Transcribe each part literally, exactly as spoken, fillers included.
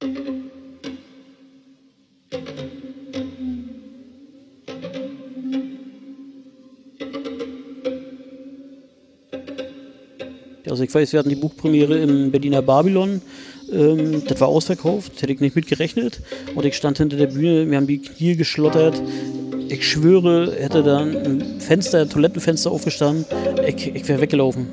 Also ich weiß, wir hatten die Buchpremiere im Berliner Babylon. Ähm, das war ausverkauft, hätte ich nicht mit gerechnet. Und ich stand hinter der Bühne, mir haben die Knie geschlottert. Ich schwöre, hätte da ein Fenster, ein Toilettenfenster aufgestanden, ich, ich wäre weggelaufen.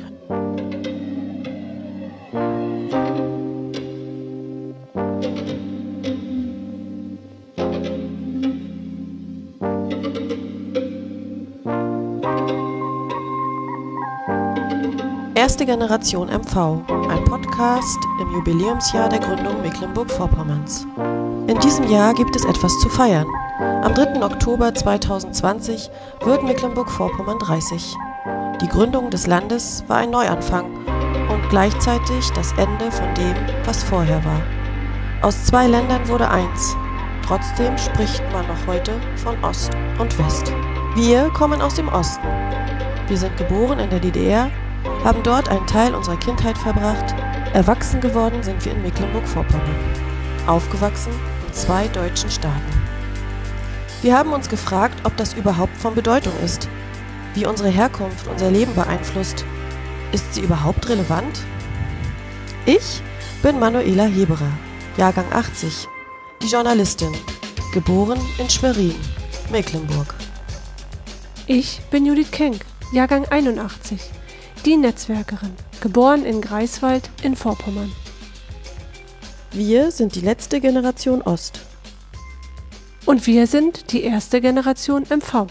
Erste Generation M V, ein Podcast im Jubiläumsjahr der Gründung Mecklenburg-Vorpommerns. In diesem Jahr gibt es etwas zu feiern. Am dritten Oktober zweitausendzwanzig wird Mecklenburg-Vorpommern dreißig. Die Gründung des Landes war ein Neuanfang und gleichzeitig das Ende von dem, was vorher war. Aus zwei Ländern wurde eins. Trotzdem spricht man noch heute von Ost und West. Wir kommen aus dem Osten. Wir sind geboren in der D D R, haben dort einen Teil unserer Kindheit verbracht. Erwachsen geworden sind wir in Mecklenburg-Vorpommern. Aufgewachsen in zwei deutschen Staaten. Wir haben uns gefragt, ob das überhaupt von Bedeutung ist, wie unsere Herkunft unser Leben beeinflusst. Ist sie überhaupt relevant? Ich bin Manuela Heberer, Jahrgang achtzig, die Journalistin, geboren in Schwerin, Mecklenburg. Ich bin Judith Kenk, Jahrgang einundachtzig, die Netzwerkerin, geboren in Greifswald in Vorpommern. Wir sind die letzte Generation Ost. Und wir sind die erste Generation M V.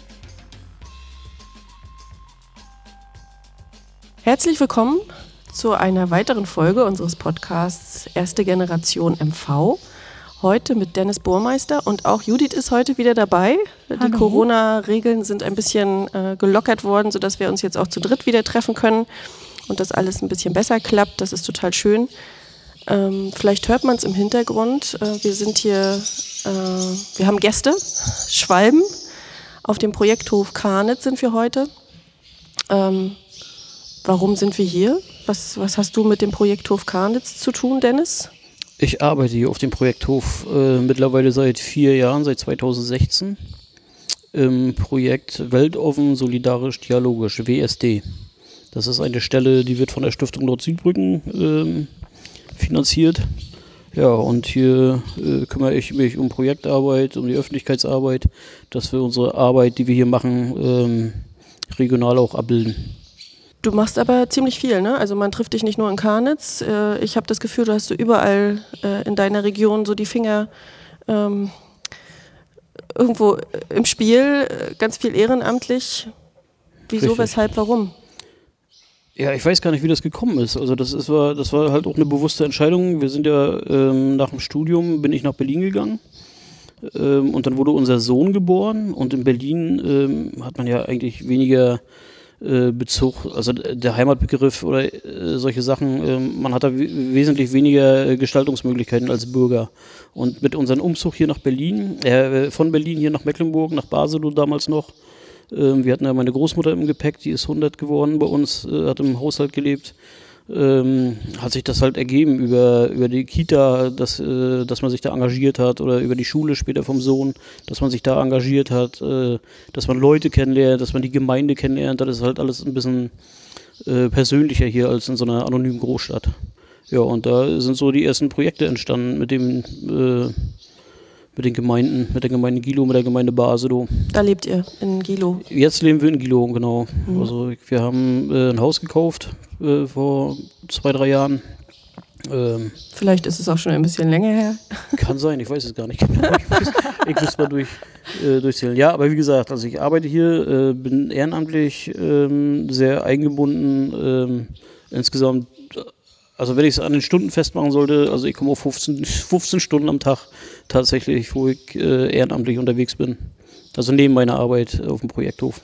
Herzlich willkommen zu einer weiteren Folge unseres Podcasts Erste Generation M V. Heute mit Dennis Burmeister und auch Judith ist heute wieder dabei. Hallo. Die Corona-Regeln sind ein bisschen äh, gelockert worden, sodass wir uns jetzt auch zu dritt wieder treffen können und das alles ein bisschen besser klappt. Das ist total schön. Ähm, vielleicht hört man es im Hintergrund. Äh, wir sind hier, äh, wir haben Gäste, Schwalben. Auf dem Projekthof Karnitz sind wir heute. Ähm, warum sind wir hier? Was, was hast du mit dem Projekthof Karnitz zu tun, Dennis? Ich arbeite hier auf dem Projekthof äh, mittlerweile seit vier Jahren, seit zweitausendsechzehn, im Projekt Weltoffen Solidarisch Dialogisch, W S D. Das ist eine Stelle, die wird von der Stiftung Nord-Süd-Brücken ähm, finanziert. Ja, und hier äh, kümmere ich mich um Projektarbeit, um die Öffentlichkeitsarbeit, dass wir unsere Arbeit, die wir hier machen, ähm, regional auch abbilden. Du machst aber ziemlich viel, ne? Also man trifft dich nicht nur in Karnitz. Äh, ich habe das Gefühl, du hast so überall äh, in deiner Region so die Finger ähm, irgendwo im Spiel, äh, ganz viel ehrenamtlich. Wieso, Richtig. Weshalb, warum? Ja, ich weiß gar nicht, wie das gekommen ist. Also das ist, war, das war halt auch eine bewusste Entscheidung. Wir sind ja ähm, nach dem Studium, bin ich nach Berlin gegangen. Ähm, und dann wurde unser Sohn geboren. Und in Berlin ähm, hat man ja eigentlich weniger Bezug, also der Heimatbegriff oder äh, solche Sachen, äh, man hat da w- wesentlich weniger äh, Gestaltungsmöglichkeiten als Bürger. Und mit unserem Umzug hier nach Berlin, äh, von Berlin hier nach Mecklenburg, nach Basedow damals noch, äh, wir hatten ja meine Großmutter im Gepäck, die ist hundert geworden bei uns, äh, hat im Haushalt gelebt, ähm, hat sich das halt ergeben über, über die Kita, dass, äh, dass man sich da engagiert hat oder über die Schule später vom Sohn, dass man sich da engagiert hat, äh, dass man Leute kennenlernt, dass man die Gemeinde kennenlernt. Das ist halt alles ein bisschen äh, persönlicher hier als in so einer anonymen Großstadt. Ja, und da sind so die ersten Projekte entstanden mit dem äh, mit den Gemeinden, mit der Gemeinde Gilo, mit der Gemeinde Basedow. Da lebt ihr, in Gilo. Jetzt leben wir in Gilo, genau. Mhm. Also wir haben äh, ein Haus gekauft äh, vor zwei, drei Jahren. Ähm, Vielleicht ist es auch schon ein bisschen länger her. kann sein, ich weiß es gar nicht genau. Ich muss, ich muss mal durch, äh, durchzählen. Ja, aber wie gesagt, also ich arbeite hier, äh, bin ehrenamtlich ähm, sehr eingebunden. Ähm, insgesamt, also wenn ich es an den Stunden festmachen sollte, also ich komme auf fünfzehn, fünfzehn Stunden am Tag tatsächlich, wo ich äh, ehrenamtlich unterwegs bin. Also neben meiner Arbeit auf dem Projekthof.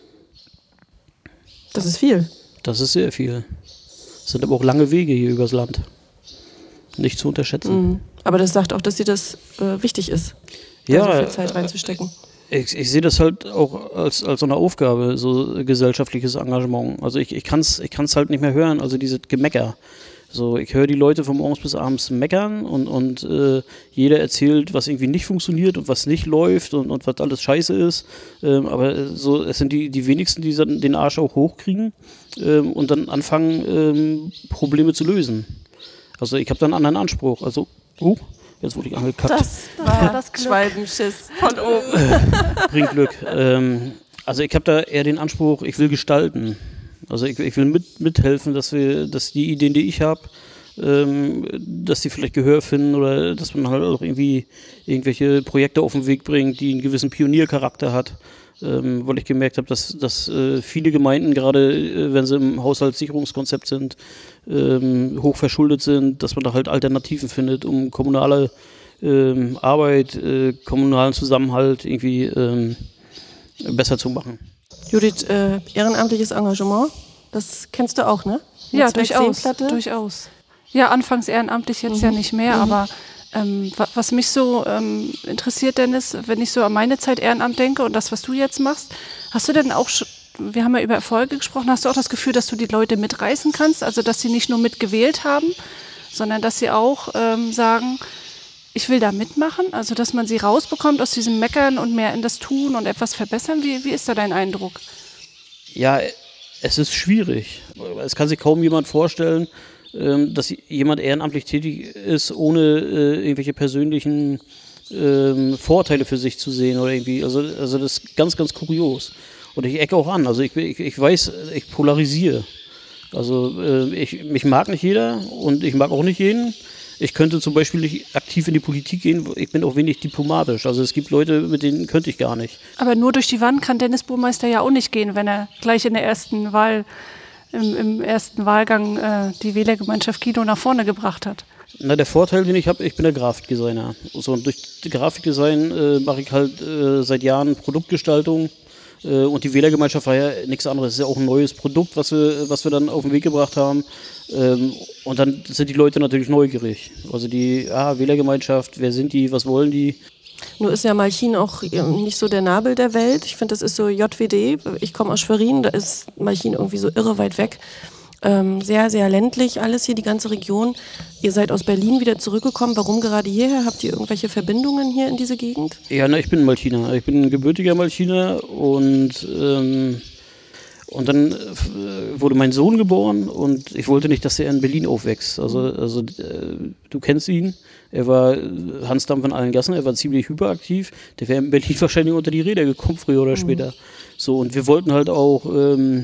Das ist viel. Das ist sehr viel. Es sind aber auch lange Wege hier übers Land. Nicht zu unterschätzen. Mhm. Aber das sagt auch, dass dir das äh, wichtig ist, ja, da so viel Zeit reinzustecken. Ich, ich sehe das halt auch als, als so eine Aufgabe, so gesellschaftliches Engagement. Also ich, ich kann es ich kann's halt nicht mehr hören, also dieses Gemecker. So, ich höre die Leute von morgens bis abends meckern und, und äh, jeder erzählt, was irgendwie nicht funktioniert und was nicht läuft und, und was alles scheiße ist. Ähm, aber so, es sind die, die wenigsten, die dann den Arsch auch hochkriegen ähm, und dann anfangen, ähm, Probleme zu lösen. Also ich habe da einen anderen Anspruch. Also, oh, jetzt wurde ich angekackt. Das war das Schwalbenschiss von oben. Bringt Glück. Ähm, also ich habe da eher den Anspruch, ich will gestalten. Also ich, ich will mit, mithelfen, dass wir, dass die Ideen, die ich habe, ähm, dass die vielleicht Gehör finden oder dass man halt auch irgendwie irgendwelche Projekte auf den Weg bringt, die einen gewissen Pioniercharakter hat. Ähm, weil ich gemerkt habe, dass, dass äh, viele Gemeinden, gerade äh, wenn sie im Haushaltssicherungskonzept sind, ähm, hoch verschuldet sind, dass man da halt Alternativen findet, um kommunale ähm, Arbeit, äh, kommunalen Zusammenhalt irgendwie ähm, besser zu machen. Judith, äh, ehrenamtliches Engagement, das kennst du auch, ne? Ja, Netzwerk durchaus, Seenplatte? durchaus. Ja, anfangs ehrenamtlich, jetzt Mhm. ja nicht mehr, Mhm. aber ähm, wa- was mich so ähm, interessiert, Dennis, wenn ich so an meine Zeit Ehrenamt denke und das, was du jetzt machst, hast du denn auch, sch- wir haben ja über Erfolge gesprochen, hast du auch das Gefühl, dass du die Leute mitreißen kannst, also dass sie nicht nur mitgewählt haben, sondern dass sie auch ähm, sagen, ich will da mitmachen, also dass man sie rausbekommt aus diesem Meckern und mehr in das Tun und etwas verbessern? Wie, wie ist da dein Eindruck? Ja, es ist schwierig. Es kann sich kaum jemand vorstellen, ähm, dass jemand ehrenamtlich tätig ist, ohne äh, irgendwelche persönlichen ähm, Vorteile für sich zu sehen oder irgendwie. Also, also das ist ganz, ganz kurios. Und ich ecke auch an. Also ich, ich, ich weiß, ich polarisiere. Also äh, ich, mich mag nicht jeder und ich mag auch nicht jeden. Ich könnte zum Beispiel nicht aktiv in die Politik gehen, ich bin auch wenig diplomatisch. Also es gibt Leute, mit denen könnte ich gar nicht. Aber nur durch die Wand kann Dennis Burmeister ja auch nicht gehen, wenn er gleich in der ersten Wahl, im, im ersten Wahlgang äh, die Wählergemeinschaft Kino nach vorne gebracht hat. Na, der Vorteil, den ich habe, ich bin der Grafikdesigner. So, und durch Grafikdesign äh, mache ich halt äh, seit Jahren Produktgestaltung. Äh, und die Wählergemeinschaft war ja nichts anderes. Es ist ja auch ein neues Produkt, was wir, was wir dann auf den Weg gebracht haben. Ähm, und dann sind die Leute natürlich neugierig. Also die ah, Wählergemeinschaft, wer sind die, was wollen die? Nur ist ja Malchin auch nicht so der Nabel der Welt. Ich finde, das ist so J W D. Ich komme aus Schwerin, da ist Malchin irgendwie so irre weit weg. Ähm, sehr, sehr ländlich alles hier, die ganze Region. Ihr seid aus Berlin wieder zurückgekommen. Warum gerade hierher? Habt ihr irgendwelche Verbindungen hier in diese Gegend? Ja, na, ich bin Malchiner. Ich bin ein gebürtiger Malchiner und, ähm, und dann äh, wurde mein Sohn geboren und ich wollte nicht, dass er in Berlin aufwächst. Also, also äh, du kennst ihn. Er war Hans Dampf in allen Gassen, er war ziemlich hyperaktiv. Der wäre in Berlin wahrscheinlich unter die Räder gekommen, früher oder später. Mhm. So, und wir wollten halt auch ähm,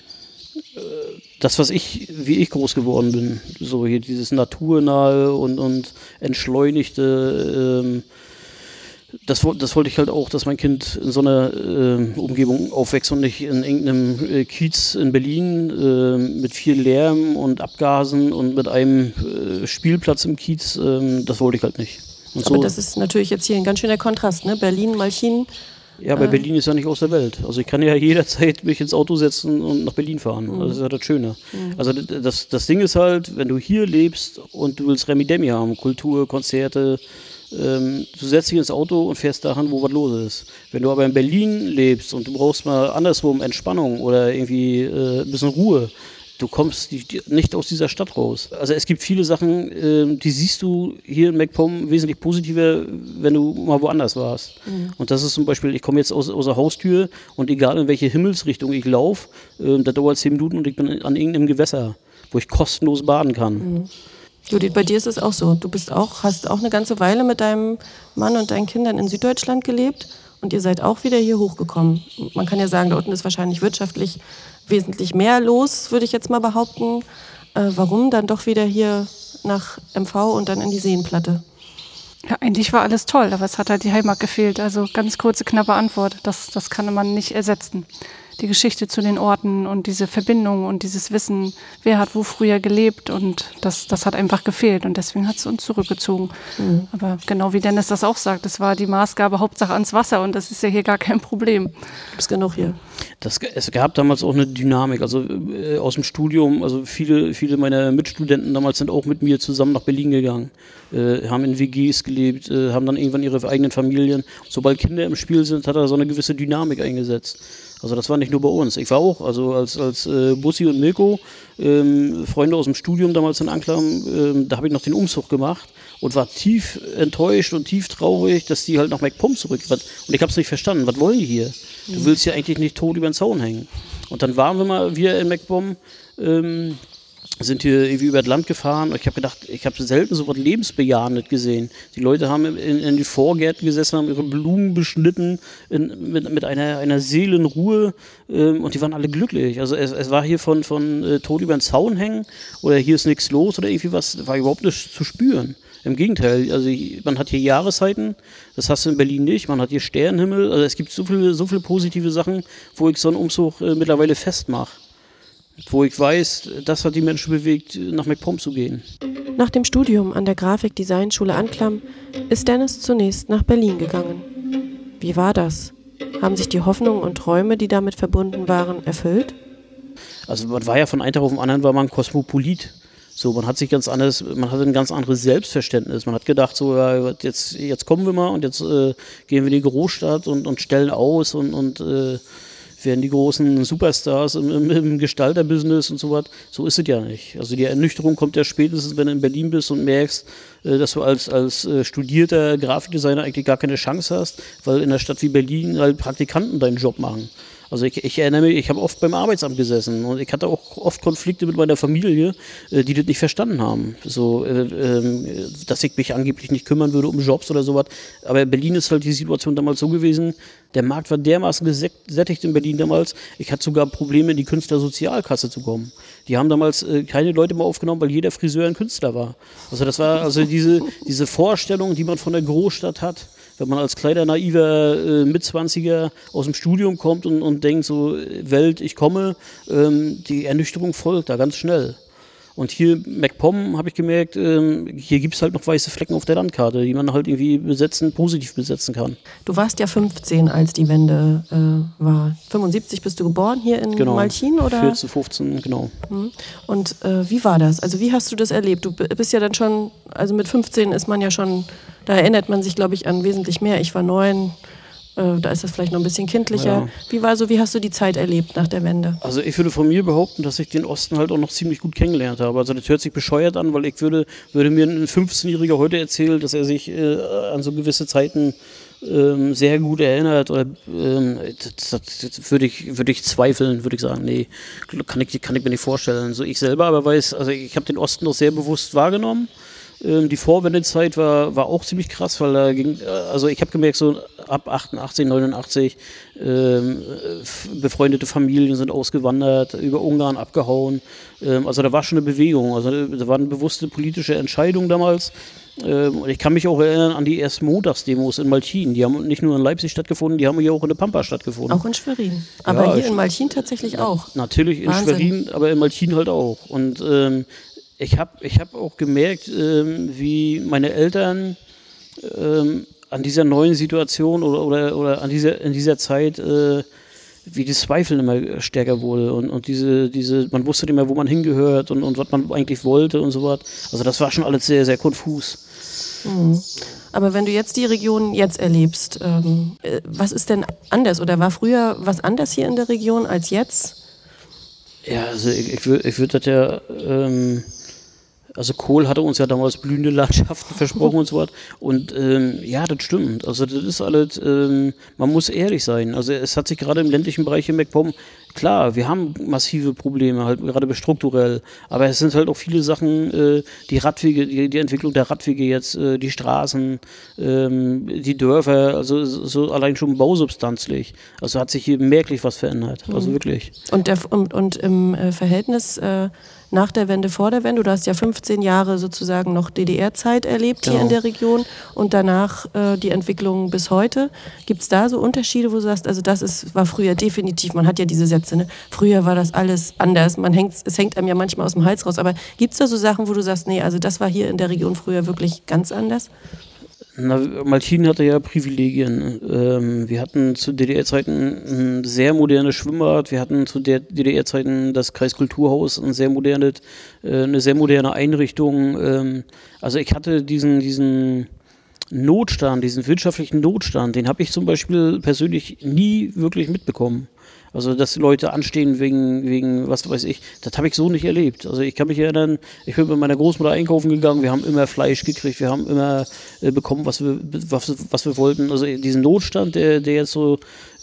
das, was ich, wie ich groß geworden bin, so hier dieses naturnahe und, und entschleunigte, ähm, das, das wollte ich halt auch, dass mein Kind in so einer äh, Umgebung aufwächst und nicht in irgendeinem äh, Kiez in Berlin äh, mit viel Lärm und Abgasen und mit einem äh, Spielplatz im Kiez, äh, das wollte ich halt nicht. Und Aber so, das ist natürlich jetzt hier ein ganz schöner Kontrast, ne? Berlin, Malchin. ja, aber äh, Berlin ist ja nicht aus der Welt. Also ich kann ja jederzeit mich ins Auto setzen und nach Berlin fahren. Mhm. Das ist ja das Schöne. Mhm. Also das, das Ding ist halt, wenn du hier lebst und du willst Remi-Demi haben, Kultur, Konzerte, ähm, du setzt dich ins Auto und fährst dahin, wo was los ist. Wenn du aber in Berlin lebst und du brauchst mal andersrum Entspannung oder irgendwie äh, ein bisschen Ruhe, du kommst die, die, nicht aus dieser Stadt raus. Also es gibt viele Sachen, äh, die siehst du hier in MacPom wesentlich positiver, wenn du mal woanders warst. Mhm. Und das ist zum Beispiel, ich komme jetzt aus, aus der Haustür und egal in welche Himmelsrichtung ich laufe, äh, da dauert zehn Minuten und ich bin an irgendeinem Gewässer, wo ich kostenlos baden kann. Mhm. Judith, bei dir ist es auch so. Du bist auch, hast auch eine ganze Weile mit deinem Mann und deinen Kindern in Süddeutschland gelebt und ihr seid auch wieder hier hochgekommen. Man kann ja sagen, da unten ist wahrscheinlich wirtschaftlich wesentlich mehr los, würde ich jetzt mal behaupten. Äh, warum dann doch wieder hier nach M V und dann in die Seenplatte? Ja, eigentlich war alles toll, aber es hat halt die Heimat gefehlt. Also ganz kurze, knappe Antwort, das, das kann man nicht ersetzen. Die Geschichte zu den Orten und diese Verbindung und dieses Wissen, wer hat wo früher gelebt und das, das hat einfach gefehlt und deswegen hat es uns zurückgezogen. Mhm. Aber genau wie Dennis das auch sagt, es war die Maßgabe Hauptsache ans Wasser und das ist ja hier gar kein Problem. Gibt's genug hier. Das, es gab damals auch eine Dynamik, also äh, aus dem Studium, also viele, viele meiner Mitstudenten damals sind auch mit mir zusammen nach Berlin gegangen. äh, haben in W Gs gelebt, äh, haben dann irgendwann ihre eigenen Familien. Sobald Kinder im Spiel sind, hat er so eine gewisse Dynamik eingesetzt. Also das war nicht nur bei uns. Ich war auch, also als, als äh, Bussi und Milko, ähm, Freunde aus dem Studium damals in Anklam, ähm, da habe ich noch den Umzug gemacht und war tief enttäuscht und tief traurig, dass die halt nach MacPom zurück waren. Und ich habe es nicht verstanden. Was wollen die hier? Du Mhm. willst ja eigentlich nicht tot über den Zaun hängen. Und dann waren wir mal wieder in MacPom, ähm, sind hier irgendwie über das Land gefahren und ich habe gedacht, ich habe selten so was Lebensbejahendes gesehen. Die Leute haben in, in die Vorgärten gesessen, haben ihre Blumen beschnitten in, mit, mit einer, einer Seelenruhe ähm, und die waren alle glücklich. Also es, es war hier von, von äh, tot über den Zaun hängen oder hier ist nichts los oder irgendwie was, war überhaupt nicht zu spüren. Im Gegenteil, also man hat hier Jahreszeiten, das hast du in Berlin nicht, man hat hier Sternenhimmel, also es gibt so viele, so viele positive Sachen, wo ich so einen Umzug äh, mittlerweile festmache. Wo ich weiß, das hat die Menschen bewegt, nach MacPom zu gehen. Nach dem Studium an der Grafikdesignschule Anklam ist Dennis zunächst nach Berlin gegangen. Wie war das? Haben sich die Hoffnungen und Träume, die damit verbunden waren, erfüllt? Also man war ja von einem Tag auf den anderen war man Kosmopolit. So, man hat sich ganz anders, man hatte ein ganz anderes Selbstverständnis. Man hat gedacht, so ja, jetzt, jetzt kommen wir mal und jetzt äh, gehen wir in die Großstadt und, und stellen aus und, und äh, werden die großen Superstars im, im, im Gestalterbusiness und so was. So ist es ja nicht. Also die Ernüchterung kommt ja spätestens, wenn du in Berlin bist und merkst, äh, dass du als, als äh, studierter Grafikdesigner eigentlich gar keine Chance hast, weil in einer Stadt wie Berlin halt Praktikanten deinen Job machen. Also ich, ich erinnere mich, ich habe oft beim Arbeitsamt gesessen und ich hatte auch oft Konflikte mit meiner Familie, äh, die das nicht verstanden haben. So, äh, äh, dass ich mich angeblich nicht kümmern würde um Jobs oder sowas. Aber in Berlin ist halt die Situation damals so gewesen, der Markt war dermaßen gesättigt in Berlin damals, ich hatte sogar Probleme, in die Künstlersozialkasse zu kommen. Die haben damals äh, keine Leute mehr aufgenommen, weil jeder Friseur ein Künstler war. Also das war also diese, diese Vorstellung, die man von der Großstadt hat, wenn man als kleiner, naiver äh, Mitzwanziger aus dem Studium kommt und, und denkt so, Welt, ich komme, ähm, die Ernüchterung folgt da ganz schnell. Und hier MacPom habe ich gemerkt, ähm, hier gibt es halt noch weiße Flecken auf der Landkarte, die man halt irgendwie besetzen, positiv besetzen kann. Du warst ja fünfzehn, als die Wende äh, war. fünfundsiebzig bist du geboren hier in Genau. Malchin, oder? vierzehn, fünfzehn, genau. Und äh, wie war das? Also wie hast du das erlebt? Du bist ja dann schon, also mit fünfzehn ist man ja schon, da erinnert man sich, glaube ich, an wesentlich mehr. Ich war neun, äh, da ist das vielleicht noch ein bisschen kindlicher. Ja. Wie war so, wie hast du die Zeit erlebt nach der Wende? Also ich würde von mir behaupten, dass ich den Osten halt auch noch ziemlich gut kennengelernt habe. Also das hört sich bescheuert an, weil ich würde, würde mir ein fünfzehnjähriger heute erzählen, dass er sich äh, an so gewisse Zeiten ähm, sehr gut erinnert. Oder ähm, das, das, das würde ich, würde ich zweifeln, würde ich sagen, nee, kann ich, kann ich mir nicht vorstellen. So ich selber aber weiß, also ich habe den Osten noch sehr bewusst wahrgenommen. Die Vorwendezeit war, war auch ziemlich krass, weil da ging, also ich habe gemerkt, so ab achtundachtzig, neunundachtzig ähm, befreundete Familien sind ausgewandert, über Ungarn abgehauen. Ähm, also da war schon eine Bewegung, also da war eine bewusste politische Entscheidung damals. Ähm, und ich kann mich auch erinnern an die ersten Montagsdemos in Malchin. Die haben nicht nur in Leipzig stattgefunden, die haben hier auch in der Pampa stattgefunden. Auch in Schwerin. Aber Ja, hier ich- in Malchin tatsächlich auch. Natürlich in Wahnsinn. Schwerin, aber in Malchin halt auch. Und ähm, ich habe ich hab auch gemerkt, ähm, wie meine Eltern ähm, an dieser neuen Situation oder, oder, oder an dieser, in dieser Zeit, äh, wie das Zweifeln immer stärker wurde und, und diese, diese, man wusste nicht mehr, wo man hingehört und, und was man eigentlich wollte und so was. Also das war schon alles sehr, sehr konfus. Aber wenn du jetzt die Region jetzt erlebst, ähm, äh, was ist denn anders? Oder war früher was anders hier in der Region als jetzt? Ja, also ich, ich würde ich würd das ja, ähm, also Kohl hatte uns ja damals blühende Landschaften versprochen und so was. Und ähm, ja, das stimmt. Also das ist alles, ähm, man muss ehrlich sein. Also es hat sich gerade im ländlichen Bereich in MacPom, klar, wir haben massive Probleme, halt gerade strukturell. Aber es sind halt auch viele Sachen, äh, die Radwege, die, die Entwicklung der Radwege jetzt, äh, die Straßen, ähm, die Dörfer, also so allein schon bausubstanzlich. Also hat sich hier merklich was verändert. Also wirklich. Und, der, und, und im äh, Verhältnis äh, nach der Wende, vor der Wende, du hast ja fünfzehn Jahre sozusagen noch D D R-Zeit erlebt hier Genau. in der Region und danach äh, die Entwicklung bis heute. Gibt es da so Unterschiede, wo du sagst, also das ist, war früher definitiv, man hat ja diese Sätze, ne? Früher war das alles anders, man hängt, es hängt einem ja manchmal aus dem Hals raus, aber gibt es da so Sachen, wo du sagst, nee, also das war hier in der Region früher wirklich ganz anders? Na, Malchin hatte ja Privilegien. Ähm, wir hatten zu D D R-Zeiten ein sehr modernes Schwimmbad. Wir hatten zu D D R-Zeiten das Kreiskulturhaus, ein sehr modernes, äh, eine sehr moderne Einrichtung. Ähm, also ich hatte diesen, diesen Notstand, diesen wirtschaftlichen Notstand, den habe ich zum Beispiel persönlich nie wirklich mitbekommen. Also, dass die Leute anstehen wegen, wegen, was weiß ich, das habe ich so nicht erlebt. Also, ich kann mich erinnern, ich bin mit meiner Großmutter einkaufen gegangen, wir haben immer Fleisch gekriegt, wir haben immer äh, bekommen, was wir, was, was wir wollten. Also, diesen Notstand, der, der jetzt so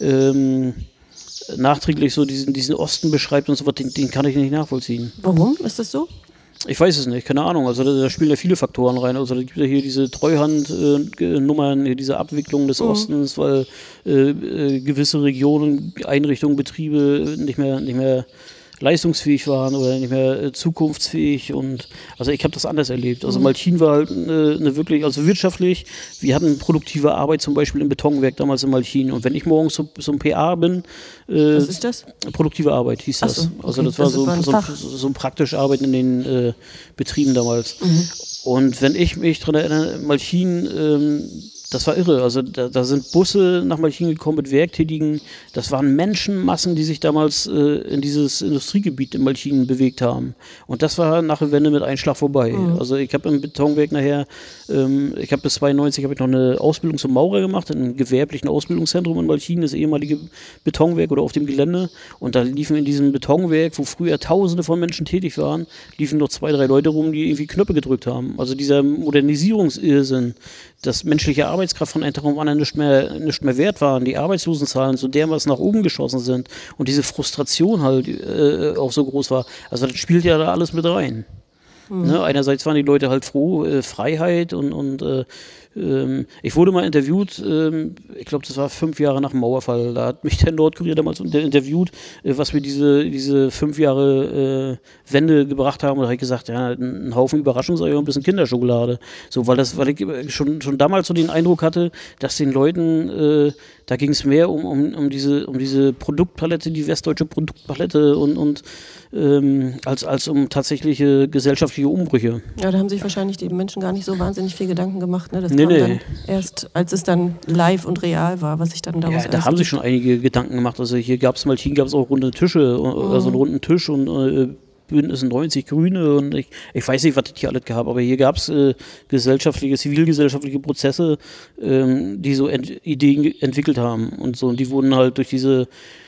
ähm, nachträglich so diesen, diesen Osten beschreibt und so was, den, den kann ich nicht nachvollziehen. Warum ist das so? Ich weiß es nicht, keine Ahnung. Also da, da spielen ja viele Faktoren rein. Also da gibt es ja hier diese Treuhandnummern, äh, diese Abwicklung des mhm. Ostens, weil äh, äh, gewisse Regionen, Einrichtungen, Betriebe nicht mehr, nicht mehr leistungsfähig waren oder nicht mehr äh, zukunftsfähig. Und also ich habe das anders erlebt. Also mhm. Malchin war halt eine, eine wirklich, also wirtschaftlich, wir hatten produktive Arbeit zum Beispiel im Betonwerk damals in Malchin. Und wenn ich morgens so, so ein P A bin, äh, was ist das? Produktive Arbeit hieß das. So, okay. Also das war das so, war so, so, so ein praktisch Arbeiten in den äh, Betrieben damals. Mhm. Und wenn ich mich daran erinnere, Malchin, ähm, das war irre. Also da, da sind Busse nach Malchin gekommen mit Werktätigen. Das waren Menschenmassen, die sich damals äh, in dieses Industriegebiet in Malchin bewegt haben. Und das war nach der Wende mit Einschlag vorbei. Mhm. Also ich habe im Betonwerk nachher, ähm, ich habe bis zweiundneunzig habe ich noch eine Ausbildung zum Maurer gemacht, in einem gewerblichen Ausbildungszentrum in Malchin, das ehemalige Betonwerk oder auf dem Gelände. Und da liefen in diesem Betonwerk, wo früher Tausende von Menschen tätig waren, liefen noch zwei, drei Leute rum, die irgendwie Knöpfe gedrückt haben. Also dieser Modernisierungsirrsinn, dass menschliche Arbeitskraft von einem Tag auf den anderen nicht mehr, nicht mehr wert waren, die Arbeitslosenzahlen so dermaßen nach oben geschossen sind und diese Frustration halt äh, auch so groß war. Also das spielt ja da alles mit rein. Mhm. Ne? Einerseits waren die Leute halt froh, äh, Freiheit und, und äh, ähm, ich wurde mal interviewt, ähm, ich glaube, das war fünf Jahre nach dem Mauerfall, da hat mich der Nordkurier damals interviewt, äh, was wir diese, diese fünf Jahre äh, Wende gebracht haben, und da habe ich gesagt, ja, ein Haufen Überraschungseier und ein bisschen Kinderschokolade. So, weil das, weil ich schon, schon damals so den Eindruck hatte, dass den Leuten, äh, da ging es mehr um, um, um, diese, um diese Produktpalette, die westdeutsche Produktpalette und, und ähm, als, als um tatsächliche gesellschaftliche Umbrüche. Ja, da haben sich wahrscheinlich die Menschen gar nicht so wahnsinnig viel Gedanken gemacht. Ne? Das nee, kam nee. dann erst, als es dann live und real war, was sich dann daraus ja, da haben sich schon einige Gedanken gemacht. Also hier gab es mal, hier gab es auch runde Tische, mhm. also einen runden Tisch und äh, Bündnis neunzig Grüne und ich, ich weiß nicht, was das hier alles gab, aber hier gab es äh, gesellschaftliche, zivilgesellschaftliche Prozesse, ähm, die so ent- Ideen ge- entwickelt haben und so, und die wurden halt durch diese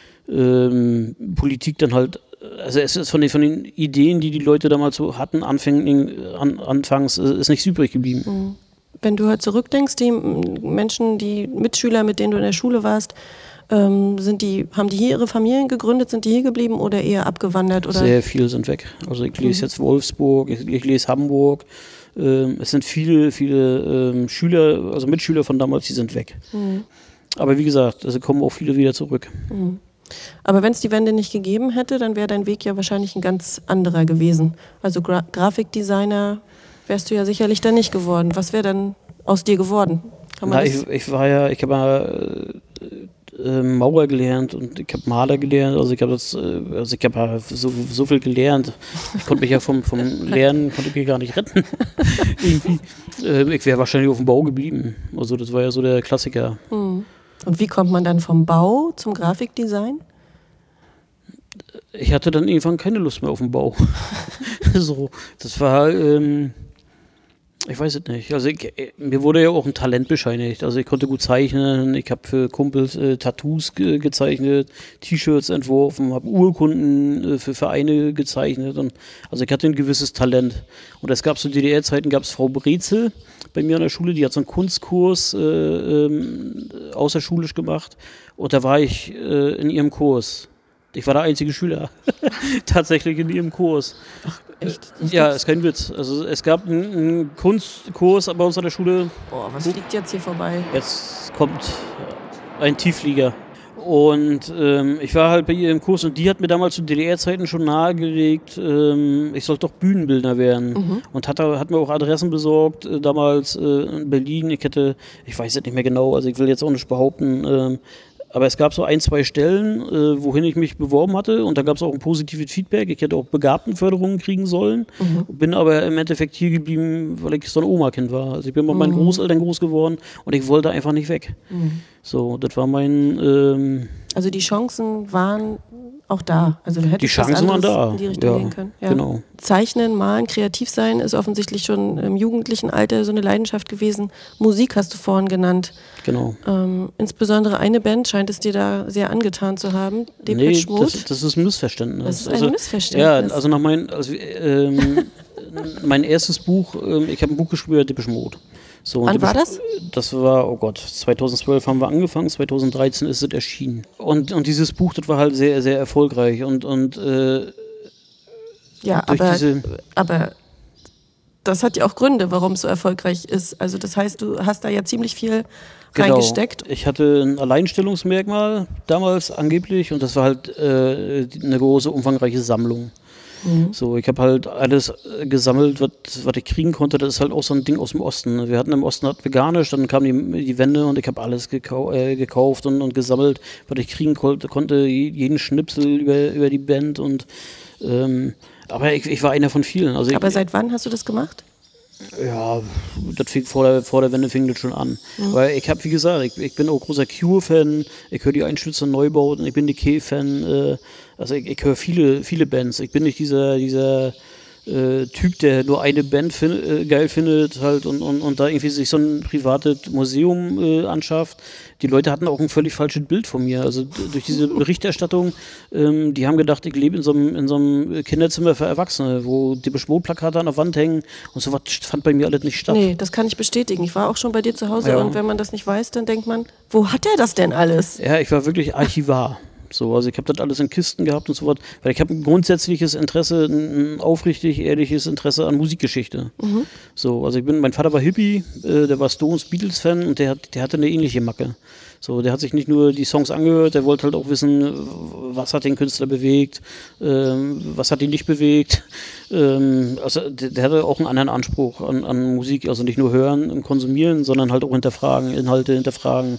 ähm, Politik dann halt, also es ist von den, von den Ideen, die die Leute damals so hatten, anfäng, an, anfangs, ist nichts übrig geblieben. Mhm. Wenn du halt zurückdenkst, die Menschen, die Mitschüler, mit denen du in der Schule warst, Ähm, sind die, haben die hier ihre Familien gegründet, sind die hier geblieben oder eher abgewandert? Oder? Sehr viele sind weg. Also ich lese mhm. jetzt Wolfsburg, ich, ich lese Hamburg. Ähm, es sind viele, viele ähm, Schüler, also Mitschüler von damals, die sind weg. Mhm. Aber wie gesagt, es kommen auch viele wieder zurück. Mhm. Aber wenn es die Wende nicht gegeben hätte, dann wäre dein Weg ja wahrscheinlich ein ganz anderer gewesen. Also Gra- Grafikdesigner wärst du ja sicherlich dann nicht geworden. Was wäre dann aus dir geworden? Kann man Na, das ich, ich war ja, ich habe mal äh, Maurer gelernt und ich habe Maler gelernt, also ich habe das, also ich habe so, so viel gelernt. Ich konnte mich ja vom, vom Lernen konnte ich mich gar nicht retten. Irgendwie. Äh, ich wäre wahrscheinlich auf dem Bau geblieben. Also das war ja so der Klassiker. Hm. Und wie kommt man dann vom Bau zum Grafikdesign? Ich hatte dann irgendwann keine Lust mehr auf den Bau. So, das war ähm, ich weiß es nicht. Also ich, mir wurde ja auch ein Talent bescheinigt. Also ich konnte gut zeichnen, ich habe für Kumpels äh, Tattoos ge- gezeichnet, T-Shirts entworfen, habe Urkunden äh, für Vereine gezeichnet. Und, also ich hatte ein gewisses Talent. Und es gab zu D D R-Zeiten, gab es Frau Brezel bei mir an der Schule, die hat so einen Kunstkurs äh, ähm, außerschulisch gemacht. Und da war ich äh, in ihrem Kurs. Ich war der einzige Schüler, tatsächlich in ihrem Kurs. Ach, echt? Das ja, ist kein Witz. Also es gab einen, einen Kunstkurs bei uns an der Schule. Boah, was fliegt jetzt hier vorbei? Jetzt kommt ein Tiefflieger. Und ähm, ich war halt bei ihr im Kurs und die hat mir damals zu D D R-Zeiten schon nahegelegt, ähm, ich sollte doch Bühnenbildner werden. Mhm. Und hat, hat mir auch Adressen besorgt, äh, damals äh, in Berlin. Ich hätte, ich weiß es nicht mehr genau, also ich will jetzt auch nicht behaupten, ähm, aber es gab so ein, zwei Stellen, äh, wohin ich mich beworben hatte und da gab es auch ein positives Feedback. Ich hätte auch Begabtenförderungen kriegen sollen, mhm. bin aber im Endeffekt hier geblieben, weil ich so ein Oma-Kind war. Also ich bin bei meinen mhm. Großeltern groß geworden und ich wollte einfach nicht weg. Mhm. So, das war mein... Ähm, also die Chancen waren auch da. Also du hättest die Chancen waren da. In die Richtung ja, gehen können. Ja. Genau. Zeichnen, malen, kreativ sein ist offensichtlich schon im jugendlichen Alter so eine Leidenschaft gewesen. Musik hast du vorhin genannt. Genau. Ähm, insbesondere eine Band scheint es dir da sehr angetan zu haben. Depeche Mode. Das, das ist ein Missverständnis. Das ist ein also, Missverständnis. Ja, also nach mein, also, ähm, mein erstes Buch, ähm, ich habe ein Buch geschrieben über Depeche Mode. So, Wann war das? Das war, oh Gott, zweitausendzwölf haben wir angefangen, zweitausenddreizehn ist es erschienen. Und, und dieses Buch, das war halt sehr, sehr erfolgreich. Und, und äh, ja, aber, aber das hat ja auch Gründe, warum es so erfolgreich ist. Also das heißt, du hast da ja ziemlich viel genau. reingesteckt. Ich hatte ein Alleinstellungsmerkmal damals angeblich und das war halt äh, eine große, umfangreiche Sammlung. Mhm. So, ich habe halt alles gesammelt, was ich kriegen konnte. Das ist halt auch so ein Ding aus dem Osten. Wir hatten im Osten halt veganisch, dann kam die, die Wende und ich habe alles gekau äh, gekauft und, und gesammelt, was ich kriegen konnte, konnte jeden Schnipsel über, über die Band und ähm, aber ich, ich war einer von vielen. Also aber ich, seit wann hast du das gemacht? Ja, das fing vor der, vor der Wende fing das schon an. Mhm. Weil ich habe, wie gesagt, ich, ich bin auch großer Cure-Fan, ich höre die Einstürze Neubauten, ich bin die Decay-Fan, äh, also ich, ich höre viele, viele Bands. Ich bin nicht dieser, dieser äh, Typ, der nur eine Band fin äh, geil findet halt und, und, und da irgendwie sich so ein privates Museum äh, anschafft. Die Leute hatten auch ein völlig falsches Bild von mir. Also durch diese Berichterstattung, ähm, die haben gedacht, ich lebe in so einem, in so einem Kinderzimmer für Erwachsene, wo Depeche Mode Plakate an der Wand hängen und sowas fand bei mir alles nicht statt. Nee, das kann ich bestätigen. Ich war auch schon bei dir zu Hause ja. und wenn man das nicht weiß, dann denkt man, wo hat er das denn alles? Ja, ich war wirklich Archivar. So, also ich habe das alles in Kisten gehabt und so was, weil ich habe ein grundsätzliches Interesse, ein aufrichtig ehrliches Interesse an Musikgeschichte. Mhm. So, also ich bin, mein Vater war Hippie, äh, der war Stones, Beatles-Fan und der, hat, der hatte eine ähnliche Macke. So, der hat sich nicht nur die Songs angehört, der wollte halt auch wissen, was hat den Künstler bewegt, ähm, was hat ihn nicht bewegt. Ähm, also der, der hatte auch einen anderen Anspruch an, an Musik, also nicht nur hören und konsumieren, sondern halt auch hinterfragen, Inhalte hinterfragen.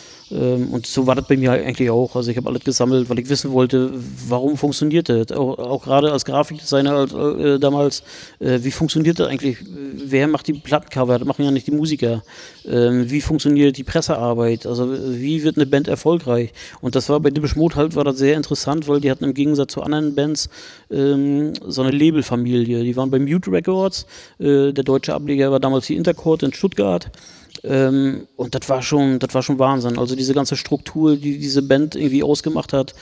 Und so war das bei mir eigentlich auch. Also ich habe alles gesammelt, weil ich wissen wollte, warum funktioniert das? Auch, auch gerade als Grafikdesigner als, äh, damals, äh, wie funktioniert das eigentlich? Wer macht die Plattencover? Das machen ja nicht die Musiker. Ähm, wie funktioniert die Pressearbeit? Also wie wird eine Band erfolgreich? Und das war bei Depeche Mode halt, war das sehr interessant, weil die hatten im Gegensatz zu anderen Bands ähm, so eine Labelfamilie. Die waren bei Mute Records, äh, der deutsche Ableger war damals die Intercord in Stuttgart. Ähm, und das war schon, das war schon Wahnsinn. Also diese ganze Struktur, die diese Band irgendwie ausgemacht hat,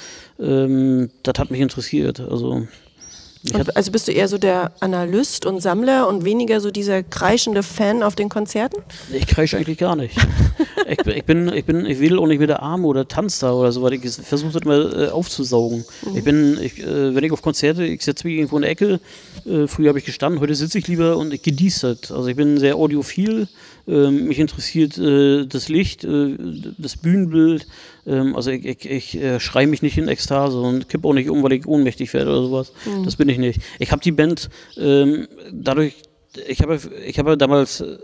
ähm, das hat mich interessiert. Also, und, also bist du eher so der Analyst und Sammler und weniger so dieser kreischende Fan auf den Konzerten? Ich kreische eigentlich gar nicht. ich, ich bin, ich bin, ich wedel auch nicht mit der Arme oder tanze da oder so, weil ich versuche das mal äh, aufzusaugen. Mhm. Ich bin, ich, äh, wenn ich auf Konzerte, ich setze mich irgendwo in der Ecke, äh, früher habe ich gestanden, heute sitze ich lieber und ich genieße das. Also ich bin sehr audiophil. Ähm, mich interessiert äh, das Licht, äh, das Bühnenbild. Ähm, also ich, ich, ich äh, schreie mich nicht in Ekstase und kippe auch nicht um, weil ich ohnmächtig werde oder sowas. Mhm. Das bin ich nicht. Ich habe die Band ähm, dadurch, ich habe ich habe damals, äh,